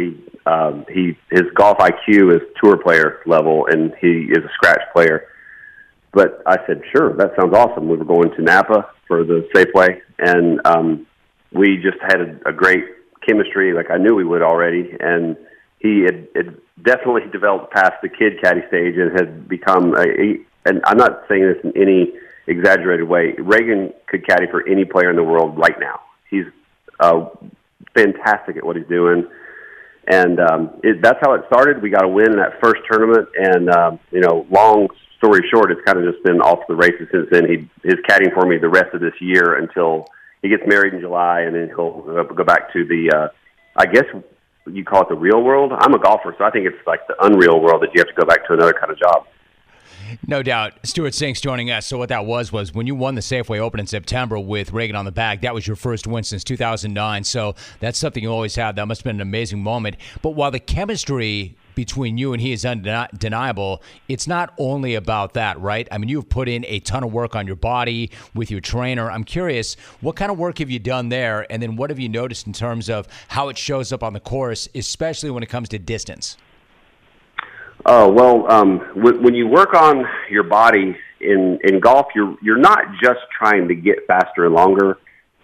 His golf IQ is tour player level, and he is a scratch player. But I said, sure, that sounds awesome. We were going to Napa for the Safeway, and we just had a great chemistry, like I knew we would already. And he had definitely developed past the kid caddy stage and had become and I'm not saying this in any exaggerated way, Reagan could caddy for any player in the world right now. He's fantastic at what he's doing. And that's how it started. We got a win in that first tournament, and long story short, it's kind of just been off the races since then. He is caddying for me the rest of this year until he gets married in July, and then he'll go back to the, I guess you call it the real world. I'm a golfer, so I think it's like the unreal world that you have to go back to another kind of job. No doubt. Stuart Sinks joining us. So what that was when you won the Safeway Open in September with Reagan on the bag, that was your first win since 2009. So that's something you always had. That must have been an amazing moment. But while the chemistry between you and he is undeniable, it's not only about that, right? I mean, you've put in a ton of work on your body with your trainer. I'm curious, what kind of work have you done there? And then what have you noticed in terms of how it shows up on the course, especially when it comes to distance? Oh, well, when you work on your body in golf, you're not just trying to get faster and longer.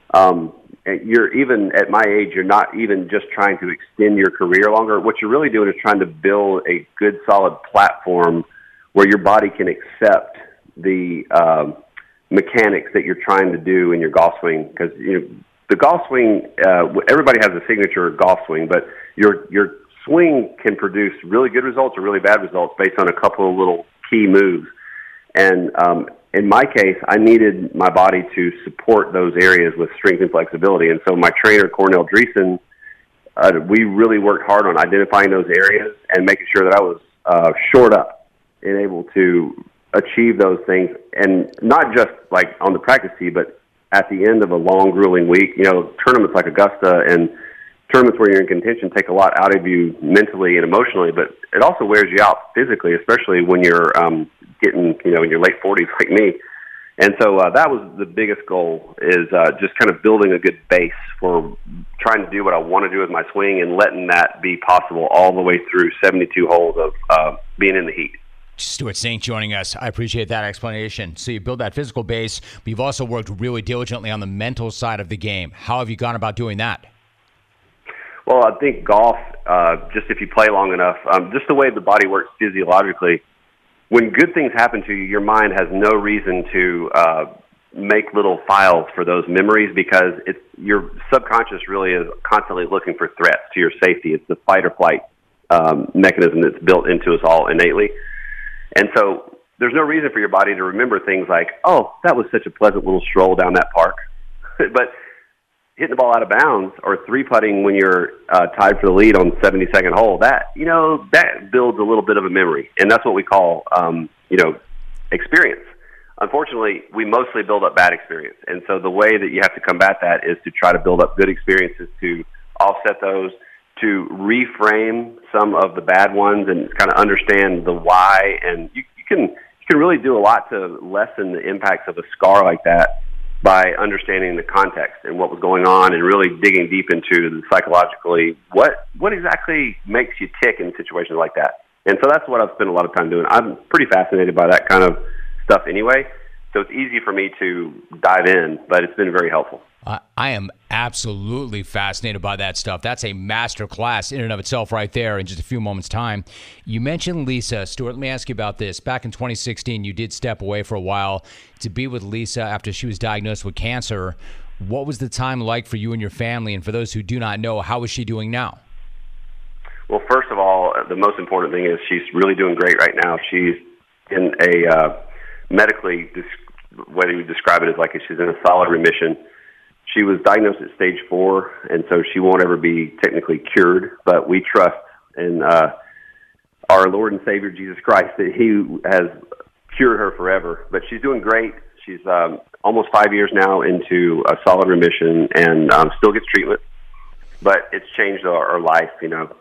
You're even at my age, you're not even just trying to extend your career longer. What you're really doing is trying to build a good, solid platform where your body can accept the mechanics that you're trying to do in your golf swing. Because the golf swing, everybody has a signature golf swing, but your swing can produce really good results or really bad results based on a couple of little key moves. And in my case, I needed my body to support those areas with strength and flexibility. And so my trainer, Cornell Dreesen, we really worked hard on identifying those areas and making sure that I was shored up and able to achieve those things. And not just like on the practice tee, but at the end of a long, grueling week. Tournaments like Augusta and tournaments where you're in contention take a lot out of you mentally and emotionally, but it also wears you out physically, especially when you're getting, in your late 40s like me. And so that was the biggest goal, is just kind of building a good base for trying to do what I want to do with my swing and letting that be possible all the way through 72 holes of being in the heat. Stuart Sinks joining us. I appreciate that explanation. So you build that physical base, but you've also worked really diligently on the mental side of the game. How have you gone about doing that? Well, I think golf, just if you play long enough, just the way the body works physiologically, when good things happen to you, your mind has no reason to make little files for those memories, because your subconscious really is constantly looking for threats to your safety. It's the fight or flight mechanism that's built into us all innately. And so there's no reason for your body to remember things like, oh, that was such a pleasant little stroll down that park. But hitting the ball out of bounds or three-putting when you're tied for the lead on the 72nd hole, that builds a little bit of a memory. And that's what we call, experience. Unfortunately, we mostly build up bad experience. And so the way that you have to combat that is to try to build up good experiences to offset those, to reframe some of the bad ones and kind of understand the why. And you can really do a lot to lessen the impacts of a scar like that by understanding the context and what was going on and really digging deep into the psychologically what exactly makes you tick in situations like that. And so that's what I've spent a lot of time doing. I'm pretty fascinated by that kind of stuff anyway, so it's easy for me to dive in, but it's been very helpful. I am absolutely fascinated by that stuff. That's a master class in and of itself right there in just a few moments' time. You mentioned Lisa. Stuart, let me ask you about this. Back in 2016, you did step away for a while to be with Lisa after she was diagnosed with cancer. What was the time like for you and your family? And for those who do not know, how is she doing now? Well, first of all, the most important thing is she's really doing great right now. She's in a medically, whether you describe it as like she's in a solid remission. She was diagnosed at stage 4, and so she won't ever be technically cured, but we trust in our Lord and Savior, Jesus Christ, that He has cured her forever. But she's doing great. She's almost 5 years now into a solid remission and still gets treatment, but it's changed our life,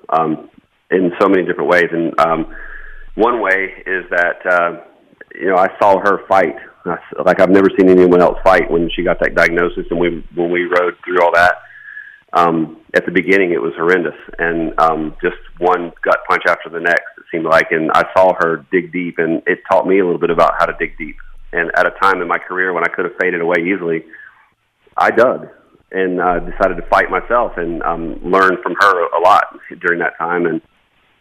in so many different ways. And one way is that, I saw her fight. Like I've never seen anyone else fight when she got that diagnosis, and when we rode through all that. At the beginning, it was horrendous, and just one gut punch after the next, it seemed like. And I saw her dig deep, and it taught me a little bit about how to dig deep. And at a time in my career when I could have faded away easily, I dug and decided to fight myself and learn from her a lot during that time. And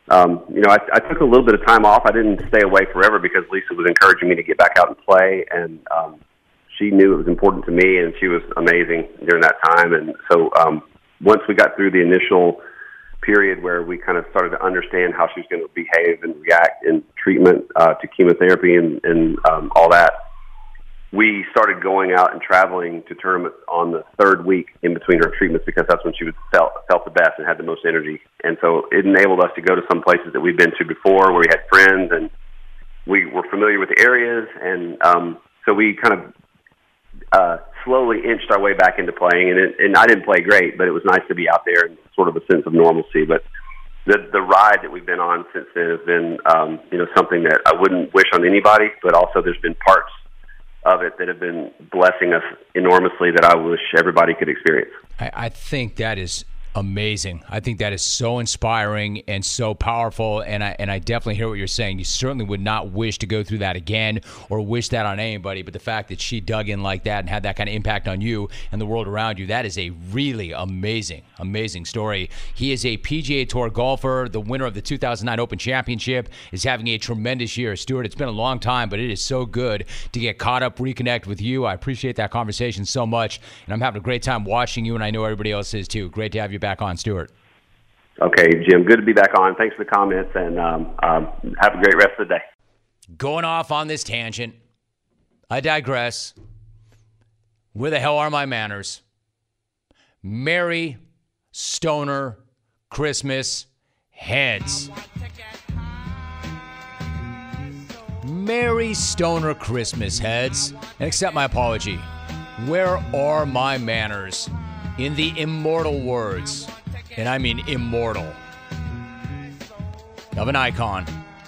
I took a little bit of time off. I didn't stay away forever because Lisa was encouraging me to get back out and play, and she knew it was important to me, and she was amazing during that time. And so once we got through the initial period where we kind of started to understand how she was going to behave and react in treatment to chemotherapy and all that, we started going out and traveling to tournaments on the third week in between her treatments because that's when she felt the best and had the most energy. And so it enabled us to go to some places that we'd been to before where we had friends and we were familiar with the areas. And so we kind of slowly inched our way back into playing. And I didn't play great, but it was nice to be out there and sort of a sense of normalcy. But the ride that we've been on since then has been something that I wouldn't wish on anybody, but also there's been parts of it that have been blessing us enormously that I wish everybody could experience. I think that is amazing. I think that is so inspiring and so powerful, and I definitely hear what you're saying. You certainly would not wish to go through that again or wish that on anybody, but the fact that she dug in like that and had that kind of impact on you and the world around you, that is a really amazing story. He is a PGA Tour golfer, the winner of the 2009 Open Championship, is having a tremendous year. Stuart, it's been a long time, but it is so good to get caught up, reconnect with you. I appreciate that conversation so much, and I'm having a great time watching you, and I know everybody else is too. Great to have you back on, Stuart. Okay, Jim, good to be back on. Thanks for the comments, and have a great rest of the day. Going off on this tangent, I digress. Where the hell are my manners? Merry Stoner Christmas heads. Merry Stoner Christmas heads. And accept my apology. Where are my manners? In the immortal words, and I mean immortal, of an icon,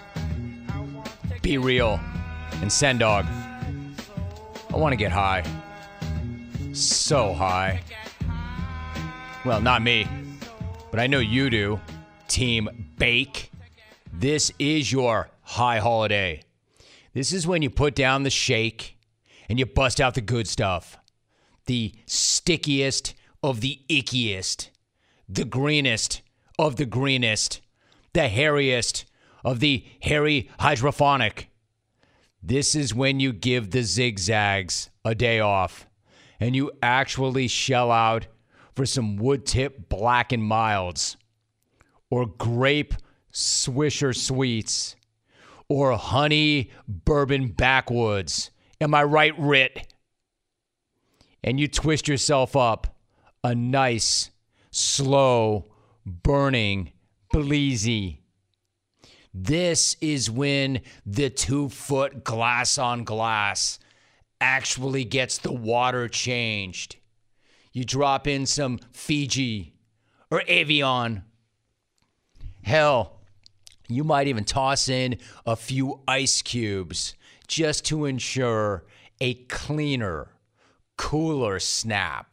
Be Real and Sendog. I want to get high. So high. Well, not me, but I know you do. Team Bake. This is your high holiday. This is when you put down the shake and you bust out the good stuff. The stickiest of the ickiest, the greenest of the greenest, the hairiest of the hairy hydrophonic. This is when you give the zigzags a day off and you actually shell out for some wood tip black and milds or grape Swisher sweets or honey bourbon backwoods. Am I right, Rit? And you twist yourself up a nice, slow, burning, bleezy. This is when the 2-foot glass on glass actually gets the water changed. You drop in some Fiji or Evian. Hell, you might even toss in a few ice cubes just to ensure a cleaner, cooler snap.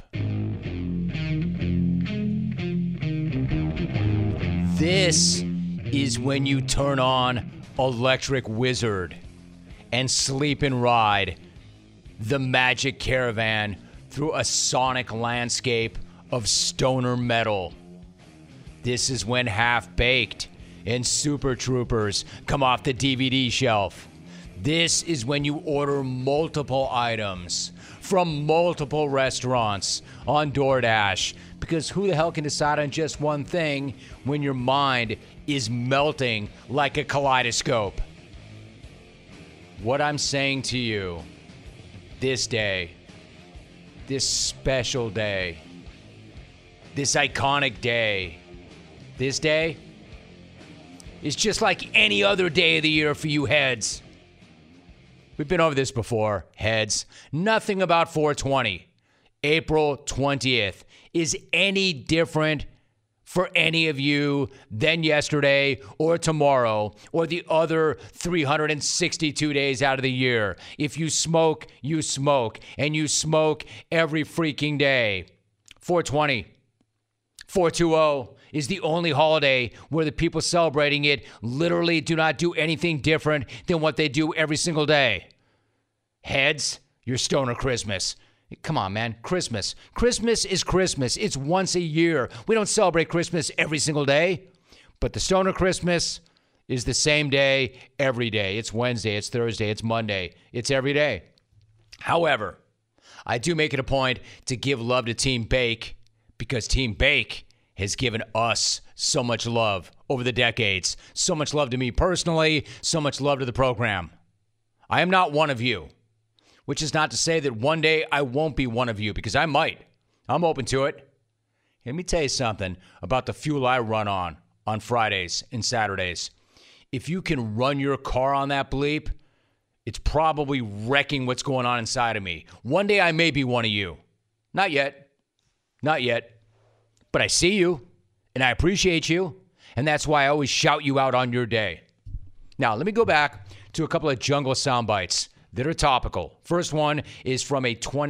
This is when you turn on Electric Wizard and sleep and ride the Magic Caravan through a sonic landscape of stoner metal. This is when Half Baked and Super Troopers come off the DVD shelf. This is when you order multiple items from multiple restaurants on DoorDash, because who the hell can decide on just one thing when your mind is melting like a kaleidoscope? What I'm saying to you, this day, this special day, this iconic day, this day is just like any other day of the year for you heads. We've been over this before, heads. Nothing about 420, April 20th, is any different for any of you than yesterday or tomorrow or the other 362 days out of the year. If you smoke, you smoke, and you smoke every freaking day. 420, 420 is the only holiday where the people celebrating it literally do not do anything different than what they do every single day. Heads, your stoner Christmas. Come on, man. Christmas. Christmas is Christmas. It's once a year. We don't celebrate Christmas every single day. But the Stoner Christmas is the same day every day. It's Wednesday, it's Thursday, it's Monday. It's every day. However, I do make it a point to give love to Team Bake because Team Bake has given us so much love over the decades. So much love to me personally, so much love to the program. I am not one of you, which is not to say that one day I won't be one of you, because I might. I'm open to it. Let me tell you something about the fuel I run on Fridays and Saturdays. If you can run your car on that bleep, it's probably wrecking what's going on inside of me. One day I may be one of you. Not yet. Not yet. But I see you, and I appreciate you, and that's why I always shout you out on your day. Now, let me go back to a couple of jungle sound bites that are topical. First one is from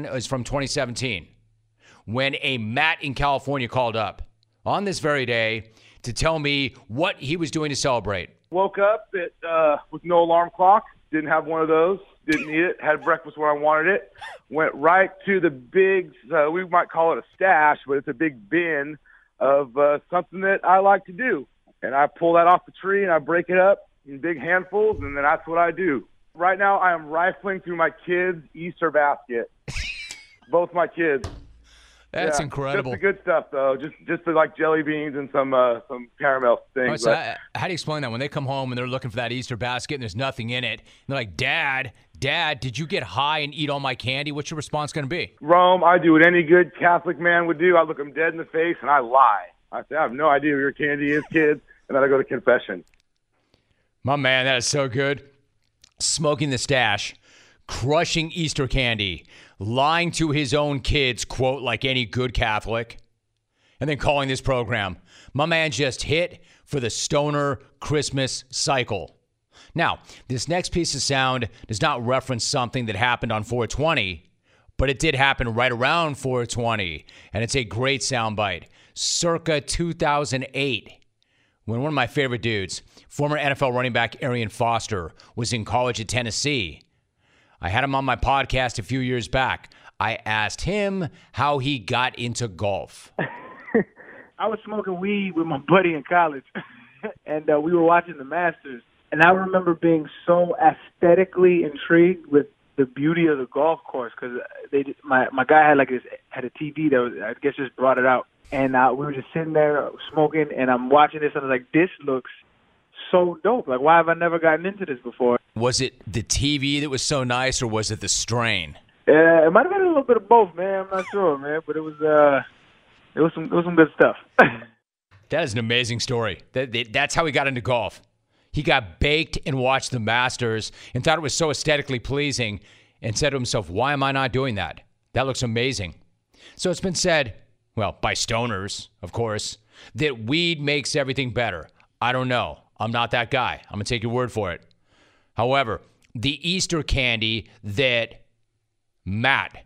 2017, when a Matt in California called up on this very day to tell me what he was doing to celebrate. Woke up with no alarm clock. Didn't have one of those. Didn't eat it. Had breakfast where I wanted it. Went right to the big, we might call it a stash, but it's a big bin of something that I like to do. And I pull that off the tree and I break it up in big handfuls, and then that's what I do. Right now I am rifling through my kids' Easter basket. Both my kids. That's incredible. Just the good stuff, though. Just the, like, jelly beans and some caramel things. So how do you explain that? When they come home and they're looking for that Easter basket and there's nothing in it, and they're like, Dad, did you get high and eat all my candy? What's your response going to be? Rome, I do what any good Catholic man would do. I look them dead in the face and I lie. I say, I have no idea where your candy is, kids, and then I go to confession. My man, that is so good. Smoking the stash, crushing Easter candy, lying to his own kids, quote, like any good Catholic, and then calling this program. My man just hit for the Stoner Christmas cycle. Now, this next piece of sound does not reference something that happened on 420, but it did happen right around 420, and it's a great soundbite. Circa 2008, when one of my favorite dudes, former NFL running back Arian Foster, was in college at Tennessee. I had him on my podcast a few years back. I asked him how he got into golf. I was smoking weed with my buddy in college, and we were watching the Masters. And I remember being so aesthetically intrigued with the beauty of the golf course because my guy had a TV that was, I guess, just brought it out. And we were just sitting there smoking, and I'm watching this, and I was like, this looks so dope. Like, why have I never gotten into this before? Was it the TV that was so nice, or was it the strain? It might have been a little bit of both, man. I'm not sure, man, but it was some good stuff. That is an amazing story. That's how he got into golf. He got baked and watched the Masters and thought it was so aesthetically pleasing and said to himself, why am I not doing that? That looks amazing. So it's been said, well, by stoners, of course, that weed makes everything better. I don't know. I'm not that guy. I'm going to take your word for it. However, the Easter candy that Matt,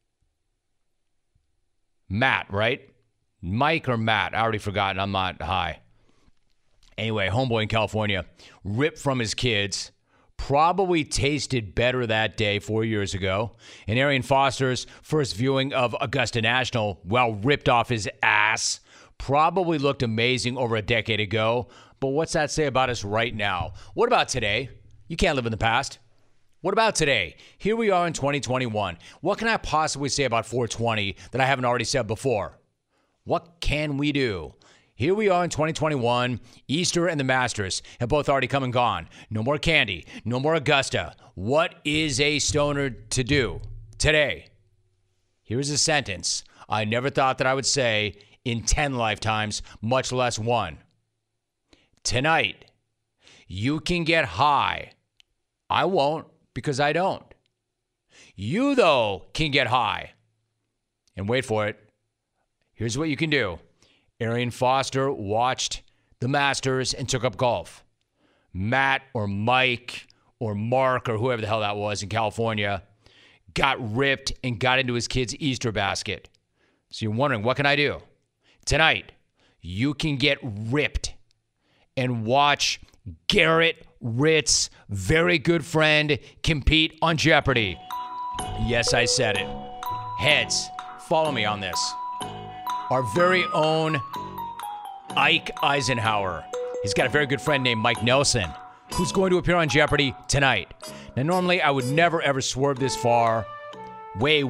right? Mike or Matt? I already forgotten. I'm not high. Anyway, homeboy in California, ripped from his kids, probably tasted better that day 4 years ago. And Arian Foster's first viewing of Augusta National, well, ripped off his ass, probably looked amazing over a decade ago. But what's that say about us right now? What about today? You can't live in the past. What about today? Here we are in 2021. What can I possibly say about 420 that I haven't already said before? What can we do? Here we are in 2021. Easter and the Masters have both already come and gone. No more candy. No more Augusta. What is a stoner to do today? Here's a sentence I never thought that I would say in 10 lifetimes, much less one. Tonight, you can get high. I won't because I don't. You, though, can get high. And wait for it. Here's what you can do. Arian Foster watched the Masters and took up golf. Matt or Mike or Mark or whoever the hell that was in California got ripped and got into his kid's Easter basket. So you're wondering, what can I do? Tonight, you can get ripped and watch Garrett Ritz, very good friend, compete on Jeopardy. Yes, I said it. Heads, follow me on this. Our very own Ike Eisenhower He's got a very good friend named Mike Nelson, who's going to appear on Jeopardy tonight. Now, normally I would never, ever swerve this far, way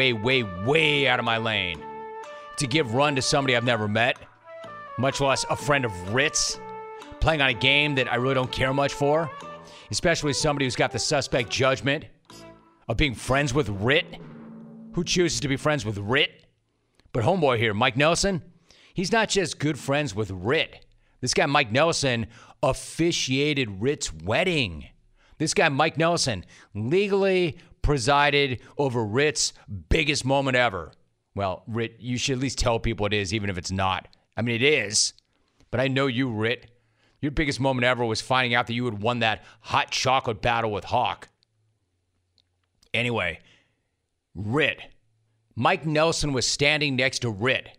out of my lane, to give run to somebody I've never met, much less a friend of Rit's, playing on a game that I really don't care much for, especially somebody who's got the suspect judgment of being friends with Rit. Who chooses to be friends with Rit? But homeboy here, Mike Nelson, he's not just good friends with Rit. This guy, Mike Nelson, officiated Rit's wedding. This guy, Mike Nelson, legally presided over Rit's biggest moment ever. Well, Rit, you should at least tell people it is, even if it's not. I mean, it is. But I know you, Rit. Your biggest moment ever was finding out that you had won that hot chocolate battle with Hawk. Anyway, Rit. Mike Nelson was standing next to Rit.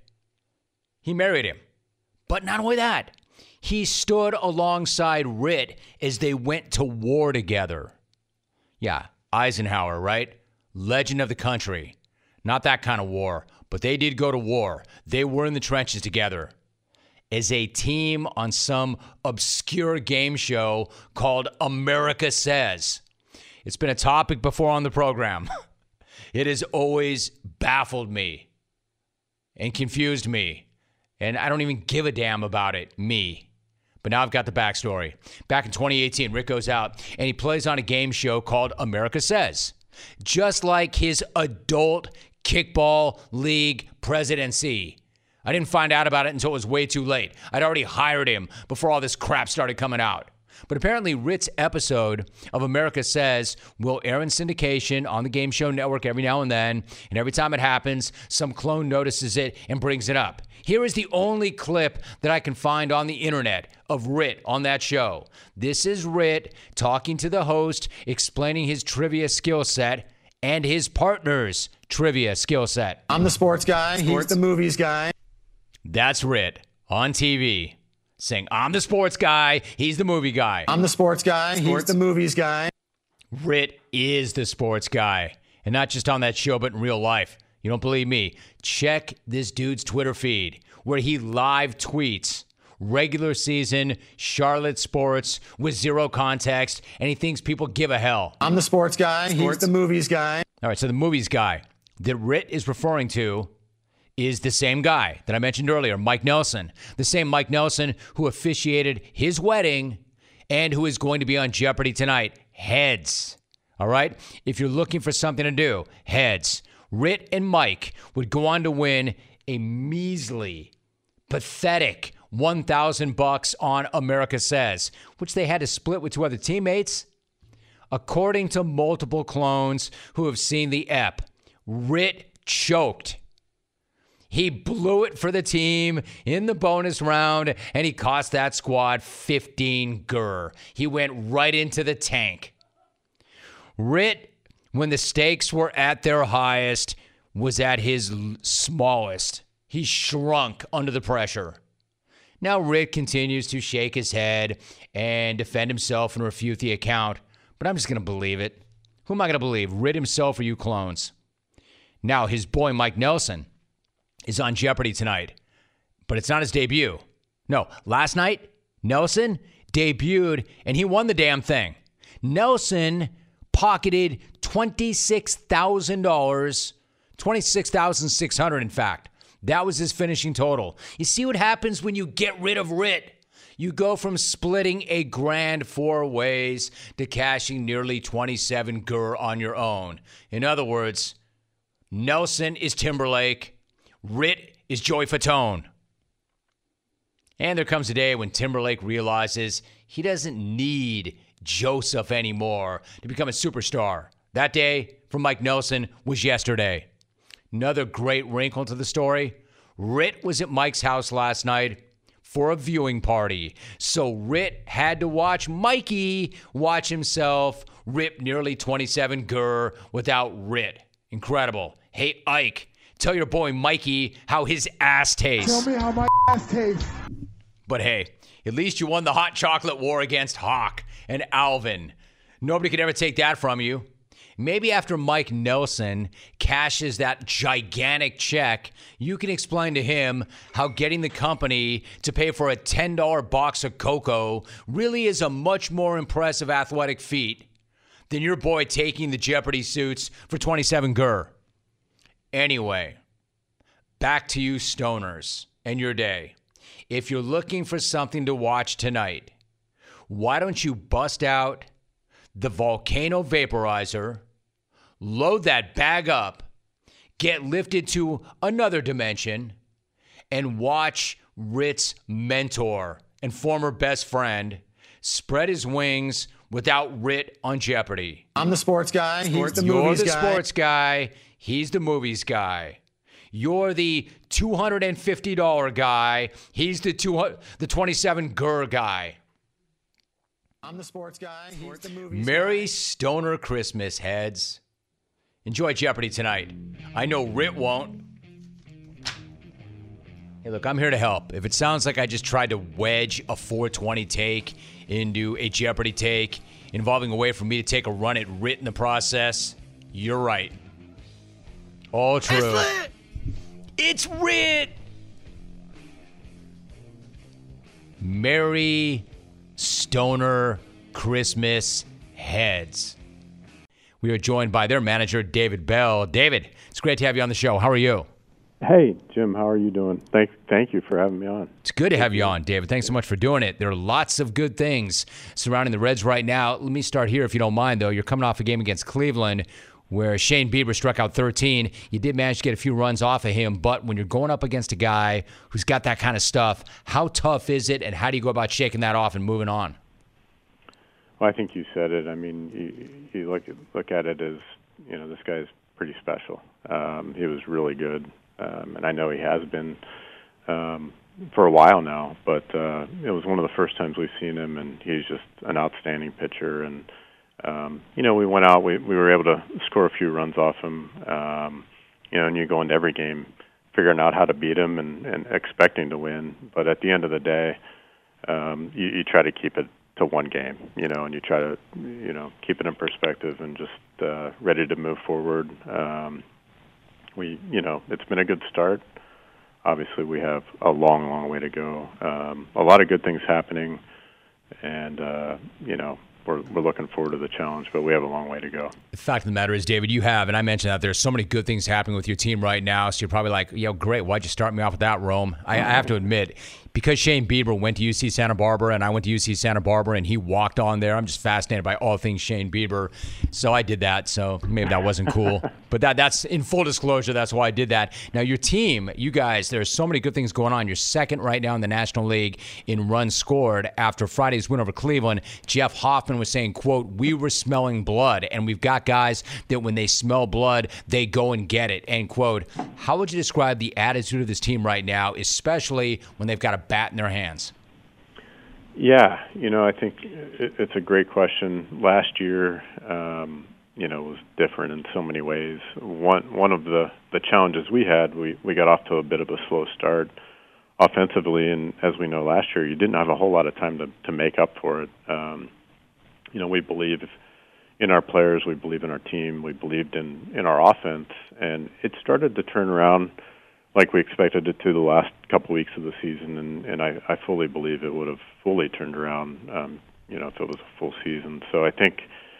He married him. But not only that, he stood alongside Rit as they went to war together. Yeah, Eisenhower, right? Legend of the country. Not that kind of war, but they did go to war. They were in the trenches together as a team on some obscure game show called America Says. It's been a topic before on the program. It has always baffled me and confused me, and I don't even give a damn about it, me. But now I've got the backstory. Back in 2018, Rick goes out, and he plays on a game show called America Says. Just like his adult kickball league presidency. I didn't find out about it until it was way too late. I'd already hired him before all this crap started coming out. But apparently Rit's episode of America Says will air in syndication on the Game Show Network every now and then, and every time it happens, some clone notices it and brings it up. Here is the only clip that I can find on the internet of Rit on that show. This is Rit talking to the host, explaining his trivia skill set and his partner's trivia skill set. I'm the sports guy, he's the movies guy. That's Rit on TV. Saying, I'm the sports guy, he's the movie guy. I'm the sports guy, he's the movies guy. Rit is the sports guy. And not just on that show, but in real life. You don't believe me? Check this dude's Twitter feed, where he live tweets regular season Charlotte sports with zero context, and he thinks people give a hell. I'm the sports guy, he's the movies guy. All right, so the movies guy that Rit is referring to is the same guy that I mentioned earlier, Mike Nelson. The same Mike Nelson who officiated his wedding and who is going to be on Jeopardy tonight. Heads. All right? If you're looking for something to do, heads. Rit and Mike would go on to win a measly, pathetic $1,000 on America Says, which they had to split with two other teammates. According to multiple clones who have seen the ep, Rit choked. He blew it for the team in the bonus round, and he cost that squad 15 gur. He went right into the tank. Rit, when the stakes were at their highest, was at his smallest. He shrunk under the pressure. Now Rit continues to shake his head and defend himself and refute the account, but I'm just going to believe it. Who am I going to believe, Rit himself or you clones? Now his boy Mike Nelson is on Jeopardy tonight, but it's not his debut. No, last night, Nelson debuted, and he won the damn thing. Nelson pocketed $26,000, $26,600 in fact. That was his finishing total. You see what happens when you get rid of Rit? You go from splitting $1,000 4 ways to cashing nearly 27 gur on your own. In other words, Nelson is Timberlake, Rit is Joey Fatone. And there comes a day when Timberlake realizes he doesn't need Joseph anymore to become a superstar. That day for Mike Nelson was yesterday. Another great wrinkle to the story. Rit was at Mike's house last night for a viewing party. So Rit had to watch Mikey watch himself rip nearly 27 gur without Rit. Incredible. Hey, Ike, tell your boy Mikey how his ass tastes. Tell me how my ass tastes. But hey, at least you won the hot chocolate war against Hawk and Alvin. Nobody could ever take that from you. Maybe after Mike Nelson cashes that gigantic check, you can explain to him how getting the company to pay for a $10 box of cocoa really is a much more impressive athletic feat than your boy taking the Jeopardy suits for 27 gur. Anyway, back to you stoners and your day. If you're looking for something to watch tonight, why don't you bust out the Volcano Vaporizer, load that bag up, get lifted to another dimension, and watch Rit's mentor and former best friend spread his wings without Rit on Jeopardy. I'm the sports guy. He's the You're movies the guy. sports guy. He's the movies guy. You're the $250 guy. He's the 27 gur guy. I'm the sports guy. He's the movies Merry guy. Stoner Christmas, heads. Enjoy Jeopardy tonight. I know Rit won't. Hey, look, I'm here to help. If it sounds like I just tried to wedge a 420 take into a Jeopardy take involving a way for me to take a run at Rit in the process, you're right. All true. It's Rit! Merry Stoner Christmas, heads. We are joined by their manager, David Bell. David, it's great to have you on the show. How are you? Hey, Jim, how are you doing? Thank you for having me on. It's good to have you on, David. Thanks so much for doing it. There are lots of good things surrounding the Reds right now. Let me start here, if you don't mind, though. You're coming off a game against Cleveland where Shane Bieber struck out 13. You did manage to get a few runs off of him, but when you're going up against a guy who's got that kind of stuff, how tough is it, and how do you go about shaking that off and moving on? Well, I think you said it. I mean, you look at it as, this guy's pretty special. He was really good, and I know he has been for a while now, but it was one of the first times we've seen him, and he's just an outstanding pitcher. And we went out, we were able to score a few runs off him, and you go into every game figuring out how to beat him and expecting to win. But at the end of the day, you try to keep it to one game, and you try to, keep it in perspective and just ready to move forward. It's been a good start. Obviously, we have a long, long way to go. A lot of good things happening, and, we're looking forward to the challenge, but we have a long way to go. The fact of the matter is, David, you have, and I mentioned that there's so many good things happening with your team right now, so you're probably like, great, why'd you start me off with that, Rome? I have to admit, because Shane Bieber went to UC Santa Barbara and I went to UC Santa Barbara and he walked on there, I'm just fascinated by all things Shane Bieber, so I did that, so maybe that wasn't cool. But that's, in full disclosure, that's why I did that. Now, your team, you guys, there's so many good things going on. You're second right now in the National League in runs scored after Friday's win over Cleveland. Jeff Hoffman was saying, quote, we were smelling blood, and we've got guys that when they smell blood, they go and get it, end quote. How would you describe the attitude of this team right now, especially when they've got a bat in their hands? Yeah, I think it's a great question. Last year, was different in so many ways. One of the challenges we had, we got off to a bit of a slow start offensively, and as we know last year, you didn't have a whole lot of time to make up for it. We believe in our players, we believe in our team, we believed in our offense, and it started to turn around like we expected it to the last couple weeks of the season, and I fully believe it would have fully turned around, if it was a full season. So I think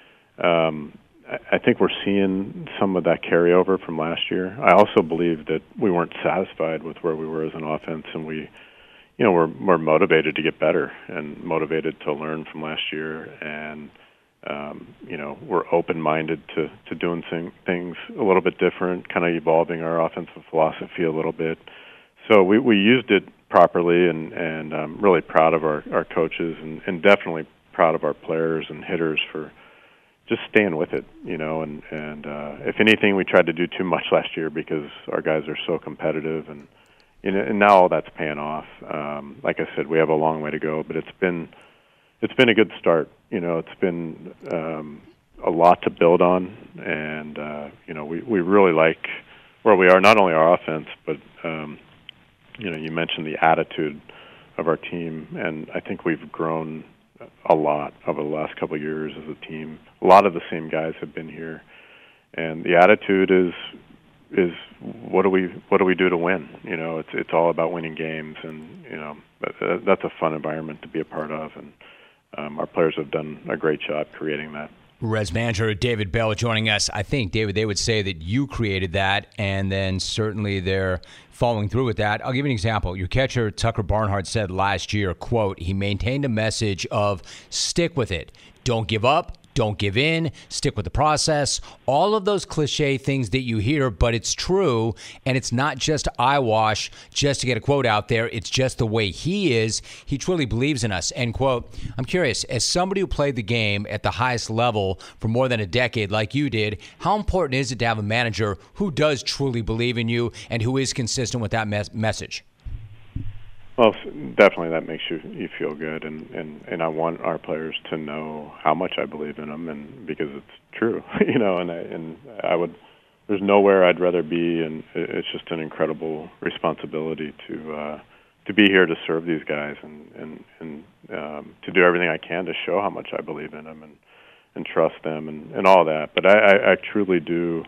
we're seeing some of that carryover from last year. I also believe that we weren't satisfied with where we were as an offense, and we're motivated to get better and motivated to learn from last year, and we're open-minded to doing things a little bit different, kind of evolving our offensive philosophy a little bit. So we used it properly, and I'm really proud of our coaches and definitely proud of our players and hitters for just staying with it, and if anything, we tried to do too much last year because our guys are so competitive, and now all that's paying off. Like I said, we have a long way to go, but it's been a good start. It's been a lot to build on, and we really like where we are. Not only our offense, but you mentioned the attitude of our team, and I think we've grown a lot over the last couple of years as a team. A lot of the same guys have been here, and the attitude is what do we do to win? You know, it's all about winning games, and you know that's a fun environment to be a part of, and our players have done a great job creating that. Reds manager David Bell joining us. I think, David, they would say that you created that, and then certainly they're following through with that. I'll give you an example. Your catcher, Tucker Barnhart, said last year, quote, he maintained a message of stick with it. Don't give up. Don't give in, stick with the process, all of those cliche things that you hear, but it's true, and it's not just eyewash just to get a quote out there. It's just the way he is. He truly believes in us, end quote. I'm curious, as somebody who played the game at the highest level for more than a decade like you did, how important is it to have a manager who does truly believe in you and who is consistent with that message? Well, definitely that makes you feel good, and I want our players to know how much I believe in them, and because it's true, you know, and I would. There's nowhere I'd rather be, and it's just an incredible responsibility to be here to serve these guys and to do everything I can to show how much I believe in them and trust them and all that. But I truly do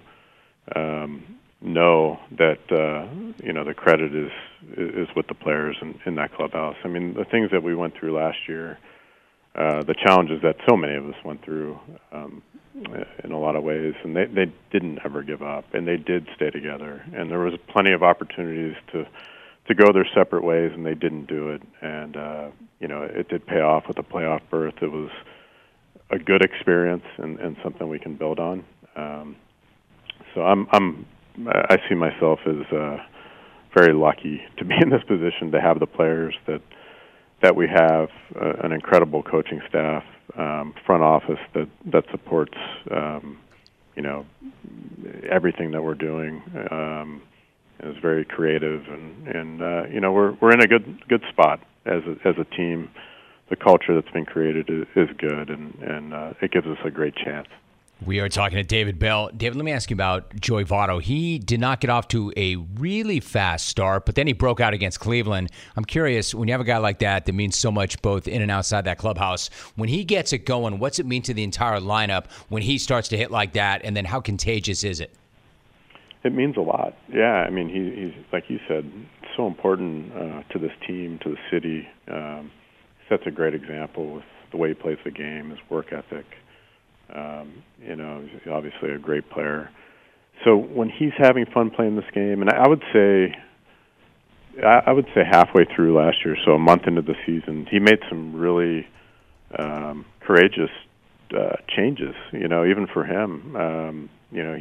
know that you know the credit is with the players in that clubhouse. I mean, the things that we went through last year, the challenges that so many of us went through in a lot of ways, and they didn't ever give up, and they did stay together, and there was plenty of opportunities to go their separate ways, and they didn't do it, and you know, it did pay off with a playoff berth. It was a good experience and something we can build on. So I see myself as very lucky to be in this position, to have the players that we have, an incredible coaching staff, front office that supports you know, everything that we're doing. Is very creative, and you know, we're in a good spot as a team. The culture that's been created is good, and it gives us a great chance. We are talking to David Bell. David, let me ask you about Joey Votto. He did not get off to a really fast start, but then he broke out against Cleveland. I'm curious, when you have a guy like that means so much both in and outside that clubhouse, when he gets it going, what's it mean to the entire lineup when he starts to hit like that, and then how contagious is it? It means a lot. Yeah, I mean, he's like you said, so important to this team, to the city. He sets a great example with the way he plays the game, his work ethic. You know, he's obviously a great player. So when he's having fun playing this game, and I would say halfway through last year, so a month into the season, he made some really courageous changes. You know, even for him, you know,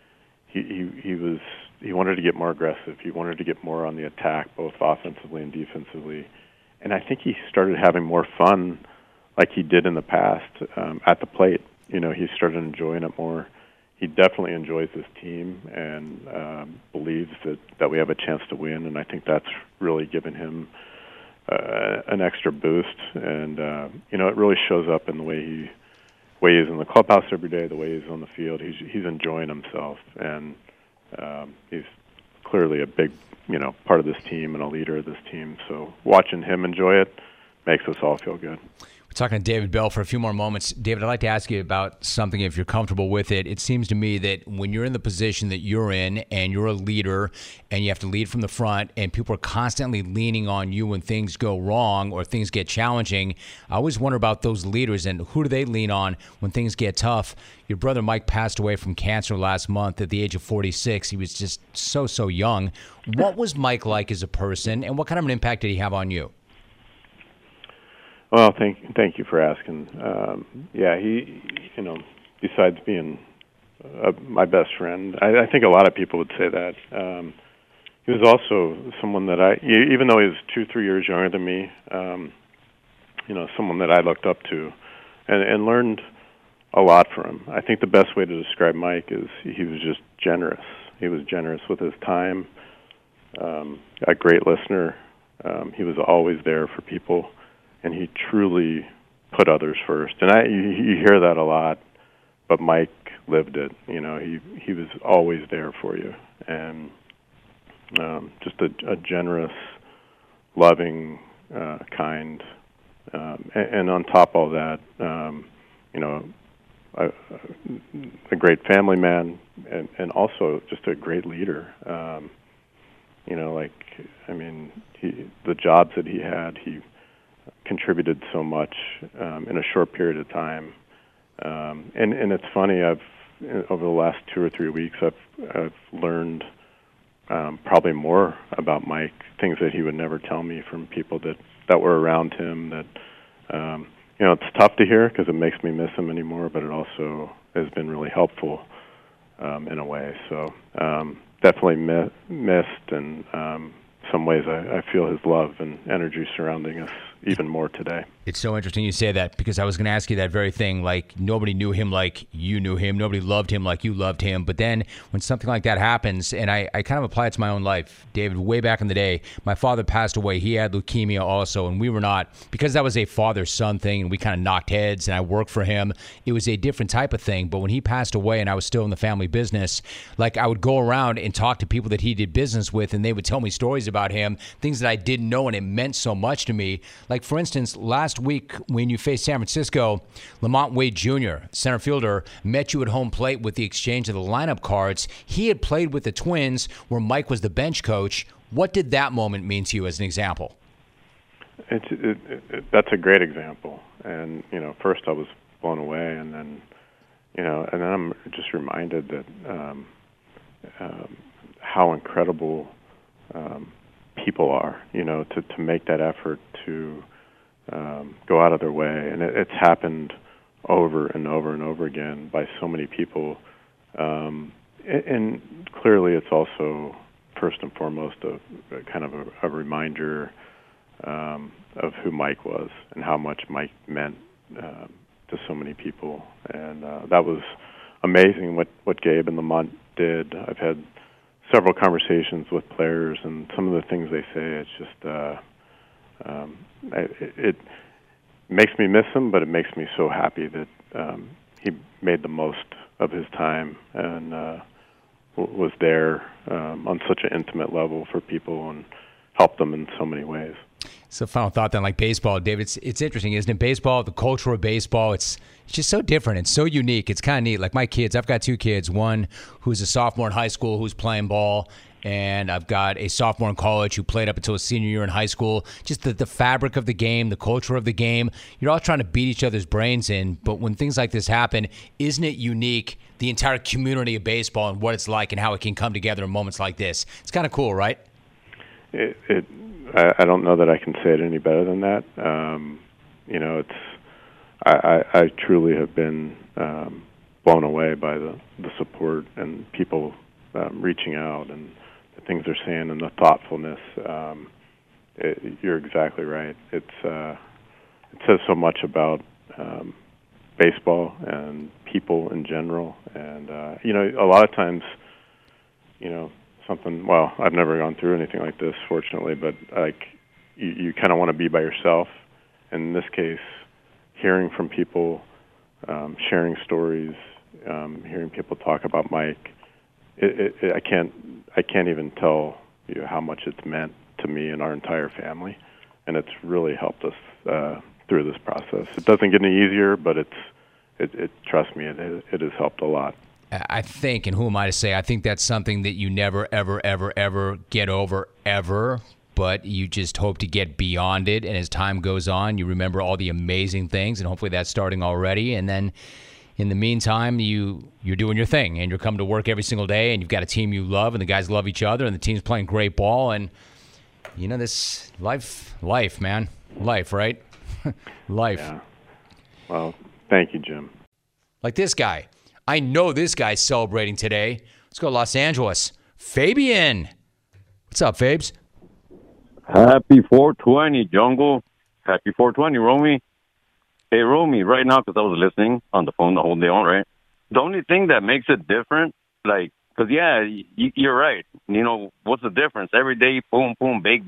he wanted to get more aggressive. He wanted to get more on the attack, both offensively and defensively. And I think he started having more fun like he did in the past at the plate. You know, he started enjoying it more. He definitely enjoys this team and believes that we have a chance to win, and I think that's really given him an extra boost. And, you know, it really shows up in the way he is in the clubhouse every day, the way he's on the field. He's enjoying himself, and he's clearly a big, you know, part of this team and a leader of this team. So watching him enjoy it makes us all feel good. We're talking to David Bell for a few more moments. David, I'd like to ask you about something if you're comfortable with it. It seems to me that when you're in the position that you're in and you're a leader and you have to lead from the front and people are constantly leaning on you when things go wrong or things get challenging, I always wonder about those leaders and who do they lean on when things get tough. Your brother Mike passed away from cancer last month at the age of 46. He was just so young. What was Mike like as a person, and what kind of an impact did he have on you? Well, thank you for asking. Yeah, he, you know, besides being my best friend, I think a lot of people would say that. He was also someone that even though he was 2-3 years younger than me, you know, someone that I looked up to and learned a lot from. I think the best way to describe Mike is he was just generous. He was generous with his time, a great listener. He was always there for people. And he truly put others first. And you hear that a lot, but Mike lived it. You know, he was always there for you. And just a generous, loving, kind And on top of all that, a great family man, and also just a great leader. The jobs that he had, he contributed so much in a short period of time. And it's funny, over the last 2 or 3 weeks, I've learned probably more about Mike, things that he would never tell me from people that were around him. That it's tough to hear because it makes me miss him anymore, but it also has been really helpful in a way. So definitely missed, and some ways I feel his love and energy surrounding us even more today. It's so interesting you say that, because I was going to ask you that very thing. Like, nobody knew him like you knew him. Nobody loved him like you loved him. But then when something like that happens, and I kind of apply it to my own life, David, way back in the day, my father passed away. He had leukemia also, and we were not, because that was a father-son thing, and we kind of knocked heads, and I worked for him. It was a different type of thing. But when he passed away and I was still in the family business, like, I would go around and talk to people that he did business with, and they would tell me stories about him, things that I didn't know, and it meant so much to me. Like, for instance, last week when you faced San Francisco, Lamont Wade Jr., center fielder, met you at home plate with the exchange of the lineup cards. He had played with the Twins where Mike was the bench coach. What did that moment mean to you as an example? That's a great example. And, first I was blown away, and then I'm just reminded that how incredible people are, to make that effort to go out of their way. And it's happened over and over and over again by so many people. And clearly it's also, first and foremost, a kind of a reminder of who Mike was and how much Mike meant to so many people. And that was amazing what Gabe and Lamont did. I've had several conversations with players, and some of the things they say, it's just it makes me miss him, but it makes me so happy that he made the most of his time and was there on such an intimate level for people and helped them in so many ways. So, final thought then, like baseball, David, it's interesting, isn't it? Baseball, the culture of baseball, it's just so different. It's so unique. It's kind of neat. Like my kids, I've got 2 kids, one who's a sophomore in high school who's playing ball, and I've got a sophomore in college who played up until his senior year in high school. Just the fabric of the game, the culture of the game. You're all trying to beat each other's brains in, but when things like this happen, isn't it unique, the entire community of baseball and what it's like and how it can come together in moments like this? It's kind of cool, right? I don't know that I can say it any better than that. I truly have been blown away by the support and people reaching out and the things they're saying and the thoughtfulness. You're exactly right. It says so much about baseball and people in general. And a lot of times, I've never gone through anything like this, fortunately, but like you kind of want to be by yourself. And in this case, hearing from people, sharing stories, hearing people talk about Mike, I can't even tell you how much it's meant to me and our entire family, and it's really helped us through this process. It doesn't get any easier, but trust me, it has helped a lot. I think, and who am I to say, I think that's something that you never, ever, ever, ever get over, ever, but you just hope to get beyond it, and as time goes on, you remember all the amazing things, and hopefully that's starting already, and then in the meantime, you're doing your thing, and you're coming to work every single day, and you've got a team you love, and the guys love each other, and the team's playing great ball, and, this life, man. Life, right? Life. Yeah. Well, thank you, Jim. Like this guy. I know this guy's celebrating today. Let's go to Los Angeles. Fabian. What's up, Fabes? Happy 420, Jungle. Happy 420, Romy. Hey, Romy, right now, because I was listening on the phone the whole day on, right? The only thing that makes it different, because, yeah, you're right. What's the difference? Every day, boom, boom, bake,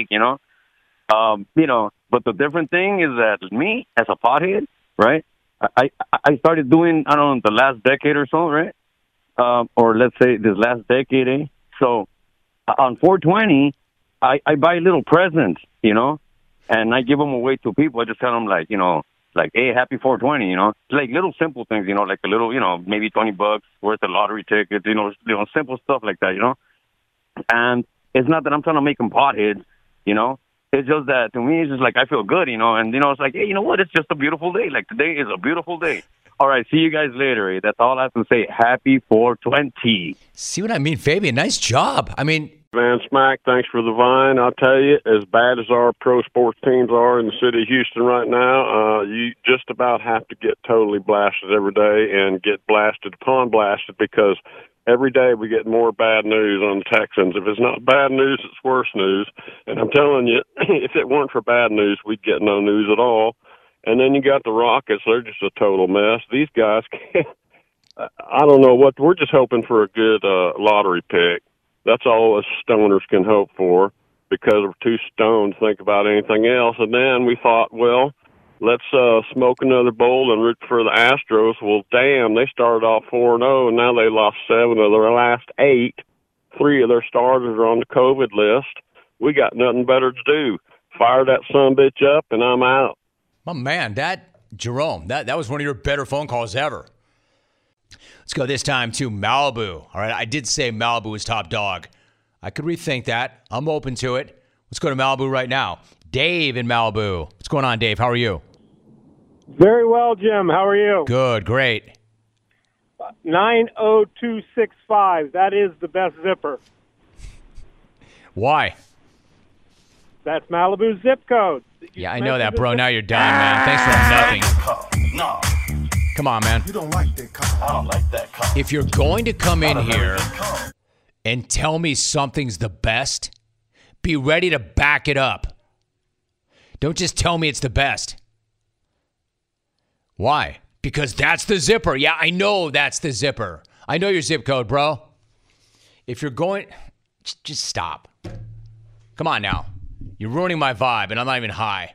but the different thing is that me, as a pothead, right, I started doing, I don't know, the last decade or so, right? Or let's say this last decade, So on 420, I buy little presents, and I give them away to people. I just tell them like, hey, happy 420, like little simple things, like a little, maybe $20 worth of lottery tickets, simple stuff like that, And it's not that I'm trying to make them potheads, It's just that to me, it's just like I feel good, and it's like, hey, you know what? It's just a beautiful day. Like today is a beautiful day. All right, see you guys later. That's all I have to say. Happy 420. See what I mean, Fabian? Nice job. I mean, man, Smack, thanks for the vine. I'll tell you, as bad as our pro sports teams are in the city of Houston right now, you just about have to get totally blasted every day and get blasted upon blasted because every day we get more bad news on the Texans. If it's not bad news, it's worse news. And I'm telling you, if it weren't for bad news, we'd get no news at all. And then you got the Rockets. They're just a total mess. These guys can't, I don't know what, we're just hoping for a good lottery pick. That's all us stoners can hope for because we're too stoned to think about anything else. And then we thought, well, let's smoke another bowl and root for the Astros. Well, damn, they started off 4-0, and now they lost 7 of their last 8. 3 of their starters are on the COVID list. We got nothing better to do. Fire that sumbitch up, and I'm out. Oh, man, Jerome, that was one of your better phone calls ever. Let's go this time to Malibu. All right, I did say Malibu was top dog. I could rethink that. I'm open to it. Let's go to Malibu right now. Dave in Malibu. What's going on, Dave? How are you? Very well, Jim. How are you? Good, great. 90265. That is the best zipper. Why? That's Malibu's zip code. Yeah, I know that, bro. Now you're done, man. Thanks for nothing. No. Come on, man. You don't like that car. I don't like that car. If you're going to come in here and tell me something's the best, be ready to back it up. Don't just tell me it's the best. Why? Because that's the zipper. Yeah, I know that's the zipper. I know your zip code, bro. If you're going, just stop. Come on now. You're ruining my vibe, and I'm not even high.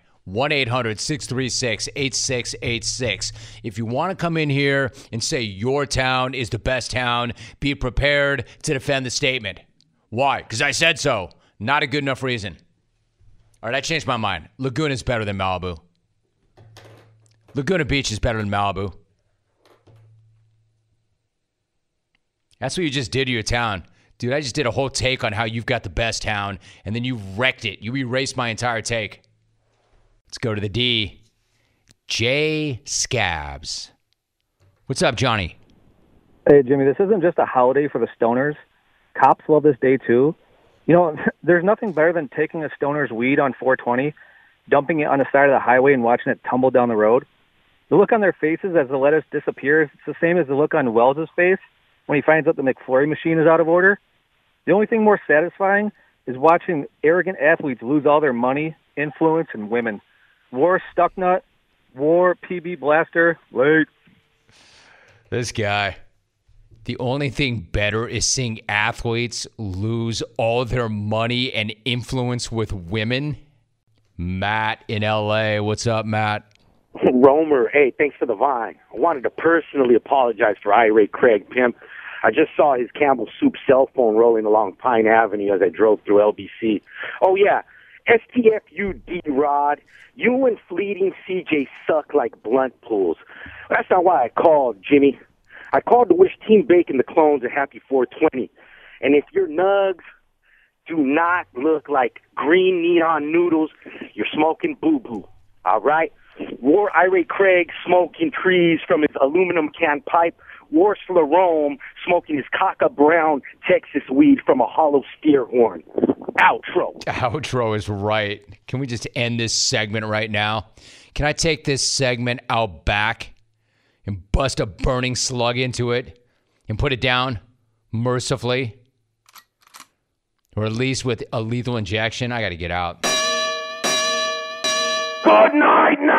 1-800-636-8686. If you want to come in here and say your town is the best town, be prepared to defend the statement. Why? Because I said so. Not a good enough reason. All right, I changed my mind. Laguna is better than Malibu. Laguna Beach is better than Malibu. That's what you just did to your town. Dude, I just did a whole take on how you've got the best town, and then you wrecked it. You erased my entire take. Let's go to the D. Jay Scabs. What's up, Johnny? Hey, Jimmy, this isn't just a holiday for the stoners. Cops love this day, too. There's nothing better than taking a stoner's weed on 420, dumping it on the side of the highway and watching it tumble down the road. The look on their faces as the lettuce disappears, it's the same as the look on Wells' face when he finds out the McFlurry machine is out of order. The only thing more satisfying is watching arrogant athletes lose all their money, influence, and women. War Stucknut, War PB Blaster, late. This guy. The only thing better is seeing athletes lose all their money and influence with women. Matt in L.A. What's up, Matt? Romer, hey, thanks for the vine. I wanted to personally apologize for Irate Craig, pimp. I just saw his Campbell Soup cell phone rolling along Pine Avenue as I drove through LBC. Oh, yeah, STFU D-Rod, you and Fleeting CJ suck like blunt pools. That's not why I called, Jimmy. I called to wish Team Bacon the Clones a happy 420. And if your nugs do not look like green neon noodles, you're smoking boo-boo, all right? War Irate Craig smoking trees from his aluminum can pipe. War Slarome smoking his Caca Brown Texas weed from a hollow steer horn. Outro. Outro is right. Can we just end this segment right now? Can I take this segment out back and bust a burning slug into it and put it down mercifully? Or at least with a lethal injection? I got to get out. Good night,